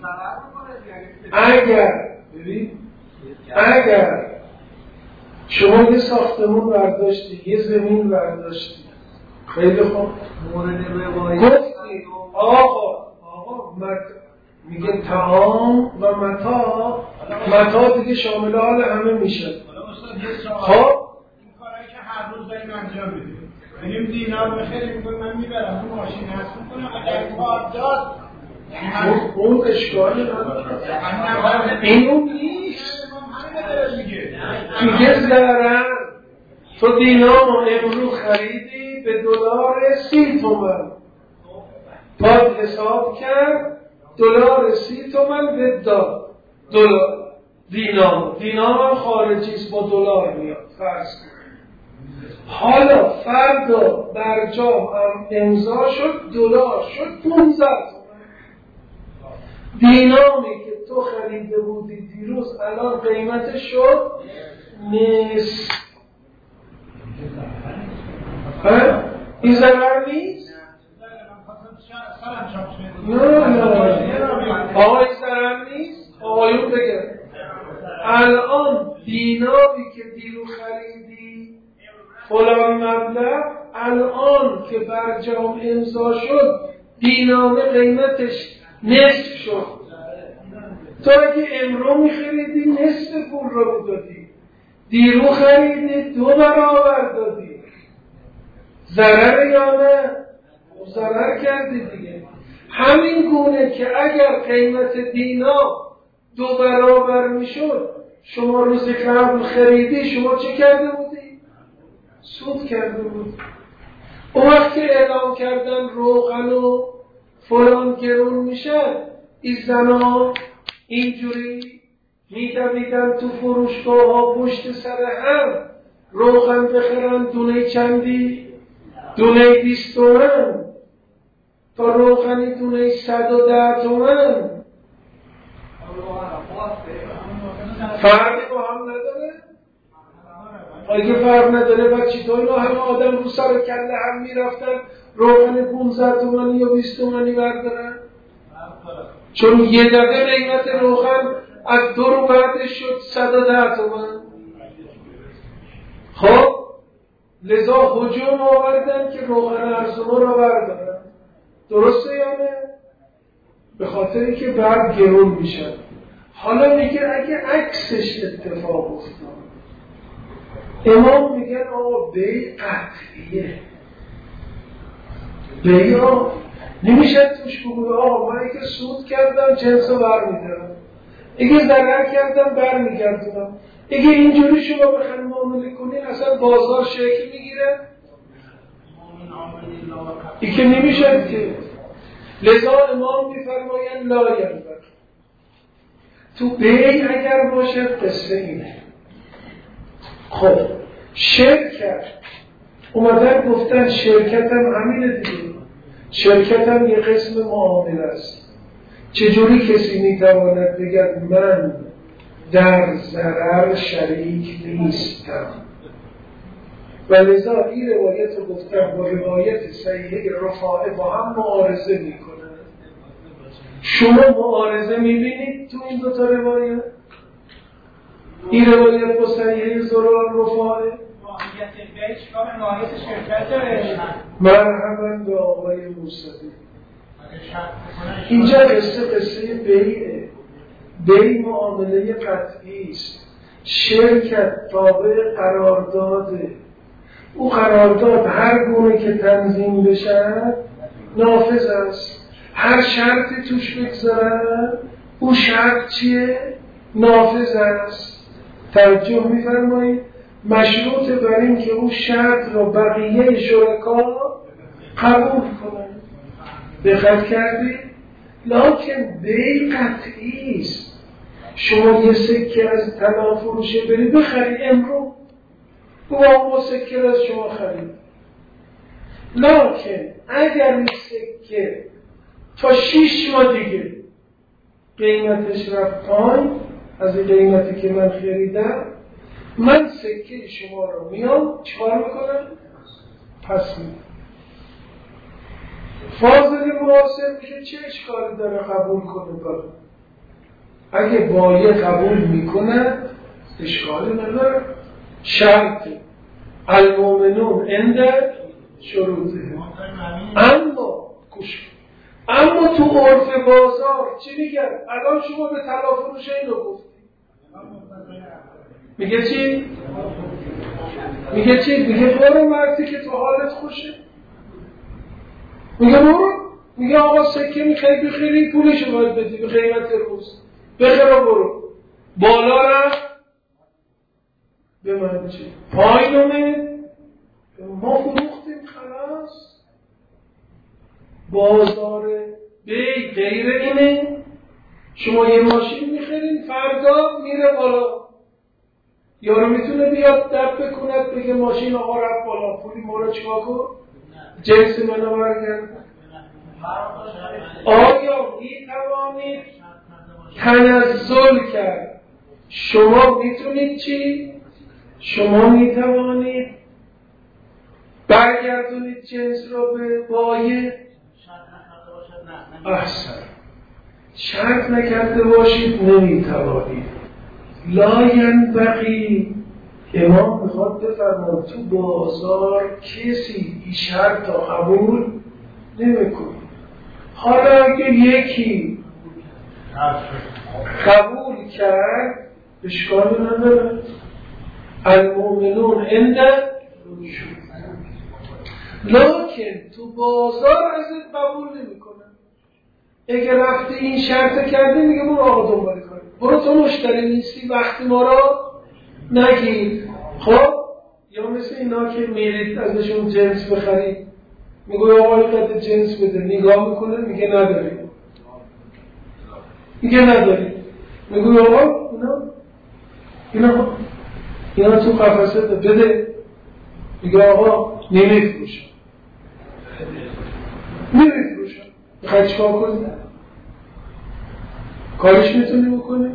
اگر شما یه ساختمون برداشتی، یه زمین برداشتی، خیلی خوب گفتی آقا میگه طعام و متا دیگه شامل حال همه میشه. خب این کارهایی که هر روز داریم انجام میدیم، بریم دینار بخریم میکنم، من میبرم اون ماشین هست میکنم، اگر کار داد اون اشکالی نداره. این اون نیست، میگه ضرر. تو دینامو امروز خریدی به دلار 30 تومن، بعد حساب کرد دلار 30 تومن به داد دلار. دینام هم خارجیست، با دلار میاد فرض کن. حالا فردا برجام هم امضا شد، دلار شد 15 تومن. دینامی که تو خریده بودی دیروز الان قیمتش شد نصف. این ضرر نیست؟ نه آقای ضرر نیست؟ آقایون بگه الان دیناری که دیرو خریدی فلان مبلغ الان که برجام امضا شد دینامه قیمتش نصف شد. تو اگه امرو میخریدی نصف پول رو دادی، دیرو خریدی 2 برابر دادی. ضرر یا نه؟ ضرر کردی دیگه. همین گونه که اگر قیمت دینا 2 برابر میشد شما روز قبل خریدی شما چه کرده بودی؟ سود کرده بود. اون وقت که اعلام کردن روغن و فلان گرون میشه این زنها اینجوری میدویدن تو فروشگاه ها پشت سر هم روغن بخرن دونه چندی؟ دونه 20 تومن تا روغنی دونه 110 تومن. فرقی با هم نداره؟ اگه فرق نداره بچی تو اینا همه آدم رو سر کله هم میرفتن روغن 15 تومنی یا 20 تومنی بردارن؟ چون یه دقیقه قیمت روغن از 2 رو بعدش شد 110 تومن. خب لذا هجوم آوردن که روغن ارزونا رو بردارن. درسته یا نه؟ به خاطری که بعد گرون میشن. حالا میگه اگه عکسش اتفاق افتاد امام میگن آقا بی قطعیه. بی ها نمیشه توش بگوید آقا من اگه سود کردم جنس رو برمیدارم، اگه ضرر کردم برمیگردونم. اگه اینجوری شما بخواید معامله کنین اصلا بازار شکل میگیره. این که نمیشه که. لذا امام میفرماین لا ینبغی. تو بی اگر باشه قصه اینه. خب شرکت اومدن گفتن شرکت هم همینه دیگه. شرکت هم یه قسم معامله است. چجوری کسی میتواند بگد من در ضرر شریک نیستم؟ و لذا این روایت رو گفتم با روایت صحیحه رفاعه با هم معارضه میکنه. شما معارضه میبینید تو این 2 روایت؟ این روایت با صحیحه زرار رفاعه مرحبا به آقای موسوی. اینجا قصه بیعه. بی معامله قطعی است. شرکت تابع قرارداده. او قرارداد هر گونه که تنظیم بشه نافذ است. هر شرطی توش بگذارن او شرط چیه؟ نافذ است. توجه می‌فرمایید؟ مشروط بر این که او شرط رو بقیه شرکا قبول کنن. دقت کردید؟ لکن بی قطعی است. شما یه سکه از طلا فروشه برید بخرید امرو، او با سکه از شما خرید. لکن اگر این سکه تا 6 ماه دیگه قیمتش رفت پایین از این قیمتی که من خریدم، من سکه شما رو میام چکار میکنم؟ پس میدم. فاضل معاصر میشه چه اشکالی داره قبول کنه؟ برای اگه بایه قبول میکنه اشکالی نداره. شرط المؤمنون عند شروطه. اما تو عرف بازار چی میگن؟ الان شما به طلا فروش اینو گفتی، میگه چی؟ میگه برو مردی که تو حالت خوشه. میگه برو، میگه آقا سکه میخوای بخری پولشو باید بدی به قیمت روز، بخر و برو. بالا رفت به من چی؟ پایین اومد ما فروختیم خلاص. بازار بی غیر اینه. شما یه ماشین میخرین فردا میره بالا، یارو میتونه بیاد دب بکند بگه ماشین آقا رفت بالا، پولی مورد چکا کن جنس منو برگرد. آیا میتوانید تنزل کرد؟ شما میتونید چی؟ شما میتوانید برگردونید جنس را به بایع. احسن. شرط نکرده باشید نمیتوانید. لا ینبغی. امام میخواد بفرماید تو بازار کسی این شرط را قبول نمیکنه. حالا اگه یکی قبول کرد اشکالی نداره. المؤمنون عند لکن تو بازار ازت قبول نمیکنه. اگه رفتی این شرط کردی میگه برو آقا دنبال کاری، برو تو مشتری نیستی وقتی ما را نگیر. خب یا مثل اینا که میرید ازشون جنس بخرید، میگه آقا قد جنس بده، نگاه میکنه میگه نداری، میگه نداری، میگه آقا اینا تو قفسه بده، میگه آقا نمیفروشم. میخوای چیکار کنی؟ کارش میتونی بکنی؟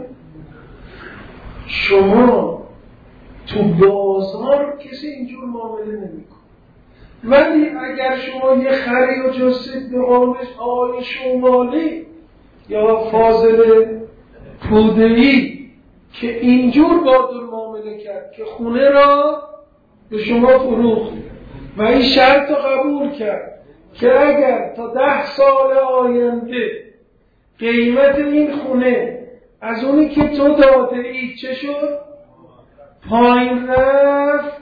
شما تو بازار کسی اینجور معامله نمیکنه. ولی اگر شما یه خری رو جستید به قامش آقای شمالی یا فاضل پوده‌ای که اینجور بادل معامله کرد که خونه را به شما فروخت و این شرط رو قبول کرد که اگر تا 10 سال آینده قیمت این خونه از اونی که تو داده ای چه شد؟ پایین رفت،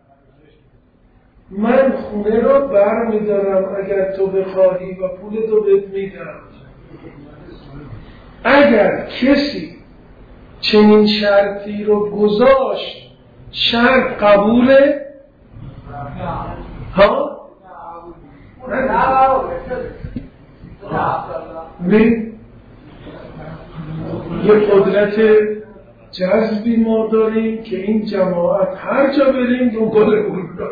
من خونه را بر میدارم اگر تو بخواهی و پول تو بهت میدم. اگر کسی چنین شرطی رو گذاشت شرط قبوله؟ ها؟ یه قدرت جذبی ما داریم که این جماعت هر جا بریم دنبال اون را.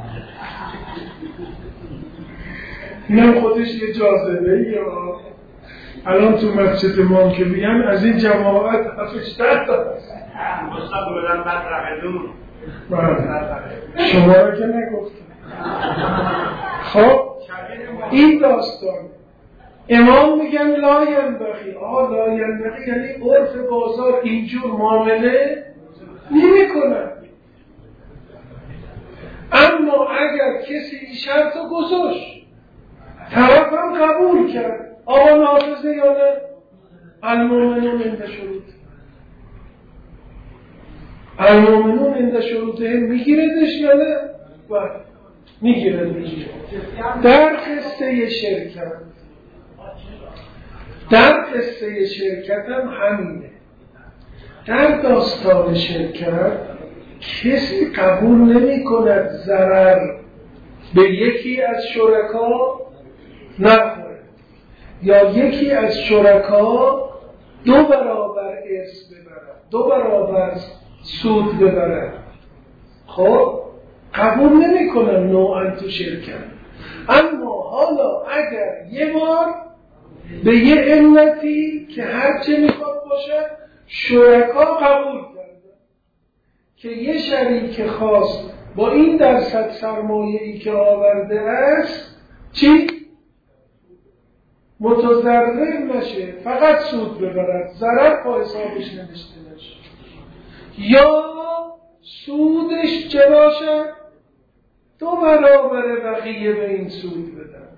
اینم خودش یه جاذبه یا الان تو مسجد ما که بیان از این جماعت 7-8 تا مستقبلا مطرح شما را که نگفتم. خب این داستان امام میگن لا ینبغی. لا ینبغی یعنی عرف بازار اینجور معامله نمی کنن. اما اگر کسی این شرط رو گذاشت طرف هم قبول کرد آقا نافذه یا نه؟ المؤمنون عند شروط. المؤمنون عند شروطه میگیردش یا نه؟ بله میگیردش. در قصه شرکت هم همینه. در داستان شرکت کسی قبول نمی کند ضرر به یکی از شرکا نخوره یا یکی از شرکا 2 برابر ارث ببرد، 2 برابر سود ببرد. خب قبول نمی کنن نوعا تو شرکت. اما حالا اگر یه بار به یه علتی که هرچه میخواد باشه شرکا قبول کرده که یه شریک خاص با این درصد سرمایه‌ای که آورده است چی؟ متضرر نشه، فقط سود ببرد، ضرر پای حسابش نوشته نشه، یا سودش چه باشد؟ 2 برابر بقیه به این سود بدن.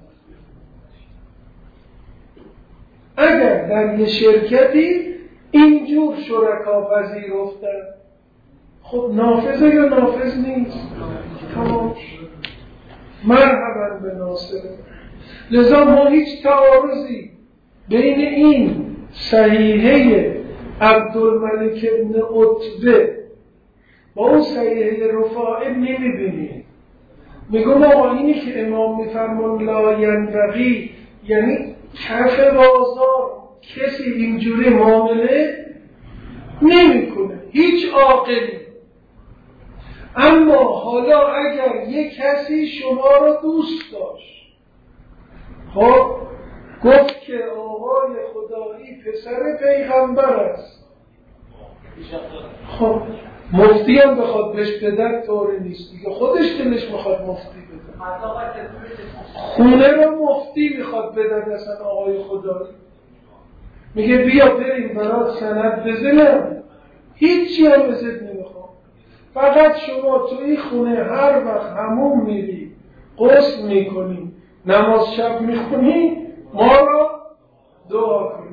اگر در یه شرکتی اینجور شرکا پذیرفتن خب نافذه یا نافذ نیست؟ تمام مرحبا به ناصر. لذا ما هیچ تعارضی بین این صحیحه عبدالملک ابن عتبه با اون صحیحه رفاعه نمیبینیم. میگم آقا اینی که امام میفرمان لا ینبغی یعنی کف بازار کسی اینجوری معامله نمیکنه، هیچ عاقلی. اما حالا اگر یک کسی شما را دوست داشت، خب گفت که آقای خدایی پسر پیغمبر است، خب مفتی هم بخواد بهش بدن طوری نیست دیگه، خودش دلش میخواد مفتی بدن. خونه رو مفتی میخواد بدن اصلا آقای خدا، میگه بیا بریم برات سند بزنم، هیچی هم ازت نمیخوام، فقط شما تو این خونه هر وقت حموم میری، غسل میکنی، نماز شب میخونی، ما را دعا کنی.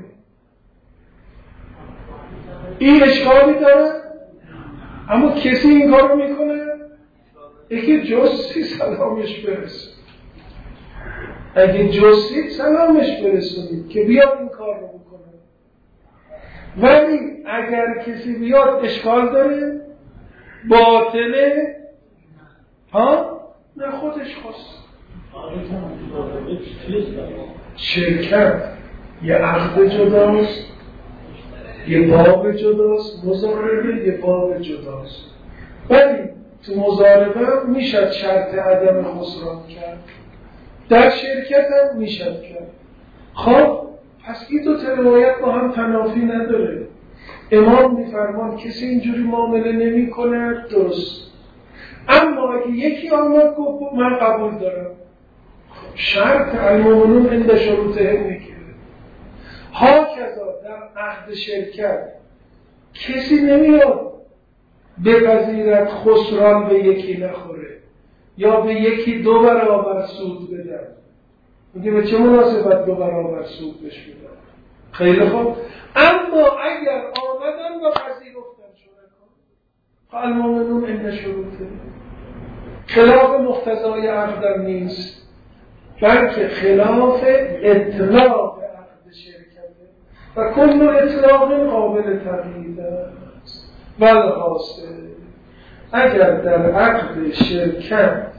این اشکالی داره؟ اما کسی این کارو میکنه؟ یکی جسی سلامش برسه. اگه جسی سلامش برسونید که بیاد این کار رو بکنه. ولی اگر کسی بیاد اشکال داره، باطله، ها؟ نه خودش خواست. شرکت یه عقد جداست، یه باب جداست، مضاربه یه باب جداست. ولی تو مضاربه میشد شرط عدم خسران کرد، در شرکت هم میشد کرد. خب پس این دو روایت با هم تنافی نداره. امام میفرمان کسی اینجوری معامله نمی کنه، درست. اما اگه یکی آمد گفت من قبول دارم، شرط المؤمنون عند شروطهم میگیره. هاکذا در عقد شرکت کسی نمیاد بپذیرد خسران به یکی نخوره یا به یکی 2 برابر سود بدن. میگه به چه مناسبت 2 برابر سود بهش بدن؟ خیلی خوب. اما اگر آمدن و پذیرفتن شرکا، المؤمنون عند شروطهم، خلاف مقتضای عقد نیست، بلکه خلاف اطلاق عقد شرکته و کل اطلاق قابل تغییر است. والحاصل اگر در عقد شرکت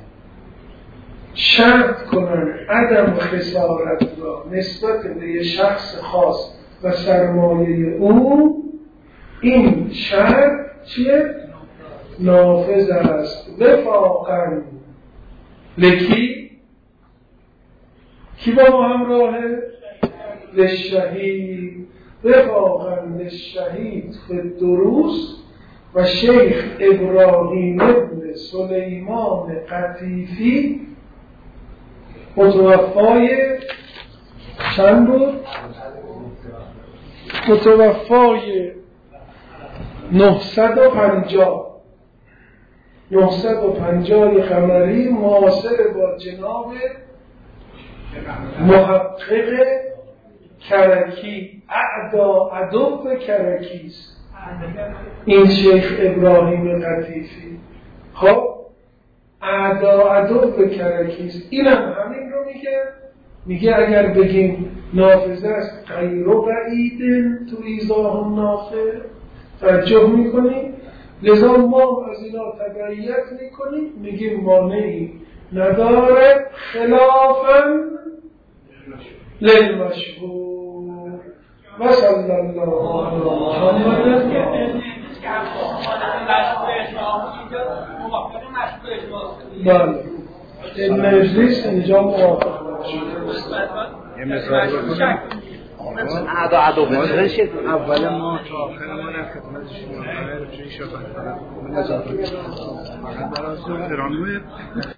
شرط کنن عدم خسارت را نسبت به یک شخص خاص و سرمایه او، این شرط چیه؟ نافذ است. وفاقاً لکی کی با ما همراهه؟ للشهید. وفاقاً للشهید فی الدروس و شیخ ابراهیم ابن سلیمان قطیفی متوفای چند بود؟ متوفای 950 قمری، معاصر با جناب محقق کرکی، عدو کرکیست این شیخ ابراهیم قطیفی. خب عدو کرکیست، اینم همین رو میگه اگر بگیم نافذه است غیر و بعیدن تو ایزاه نافذ توجه میکنیم، لذا ما از اینا تبعیت میکنیم، میگیم مانعی نداره خلافاً للمشهور. و صلی الله علیه بله این مجلس اینجا موافق یه مثال اول ما تا آخر ما در خدمت شما قرار چه شفاعت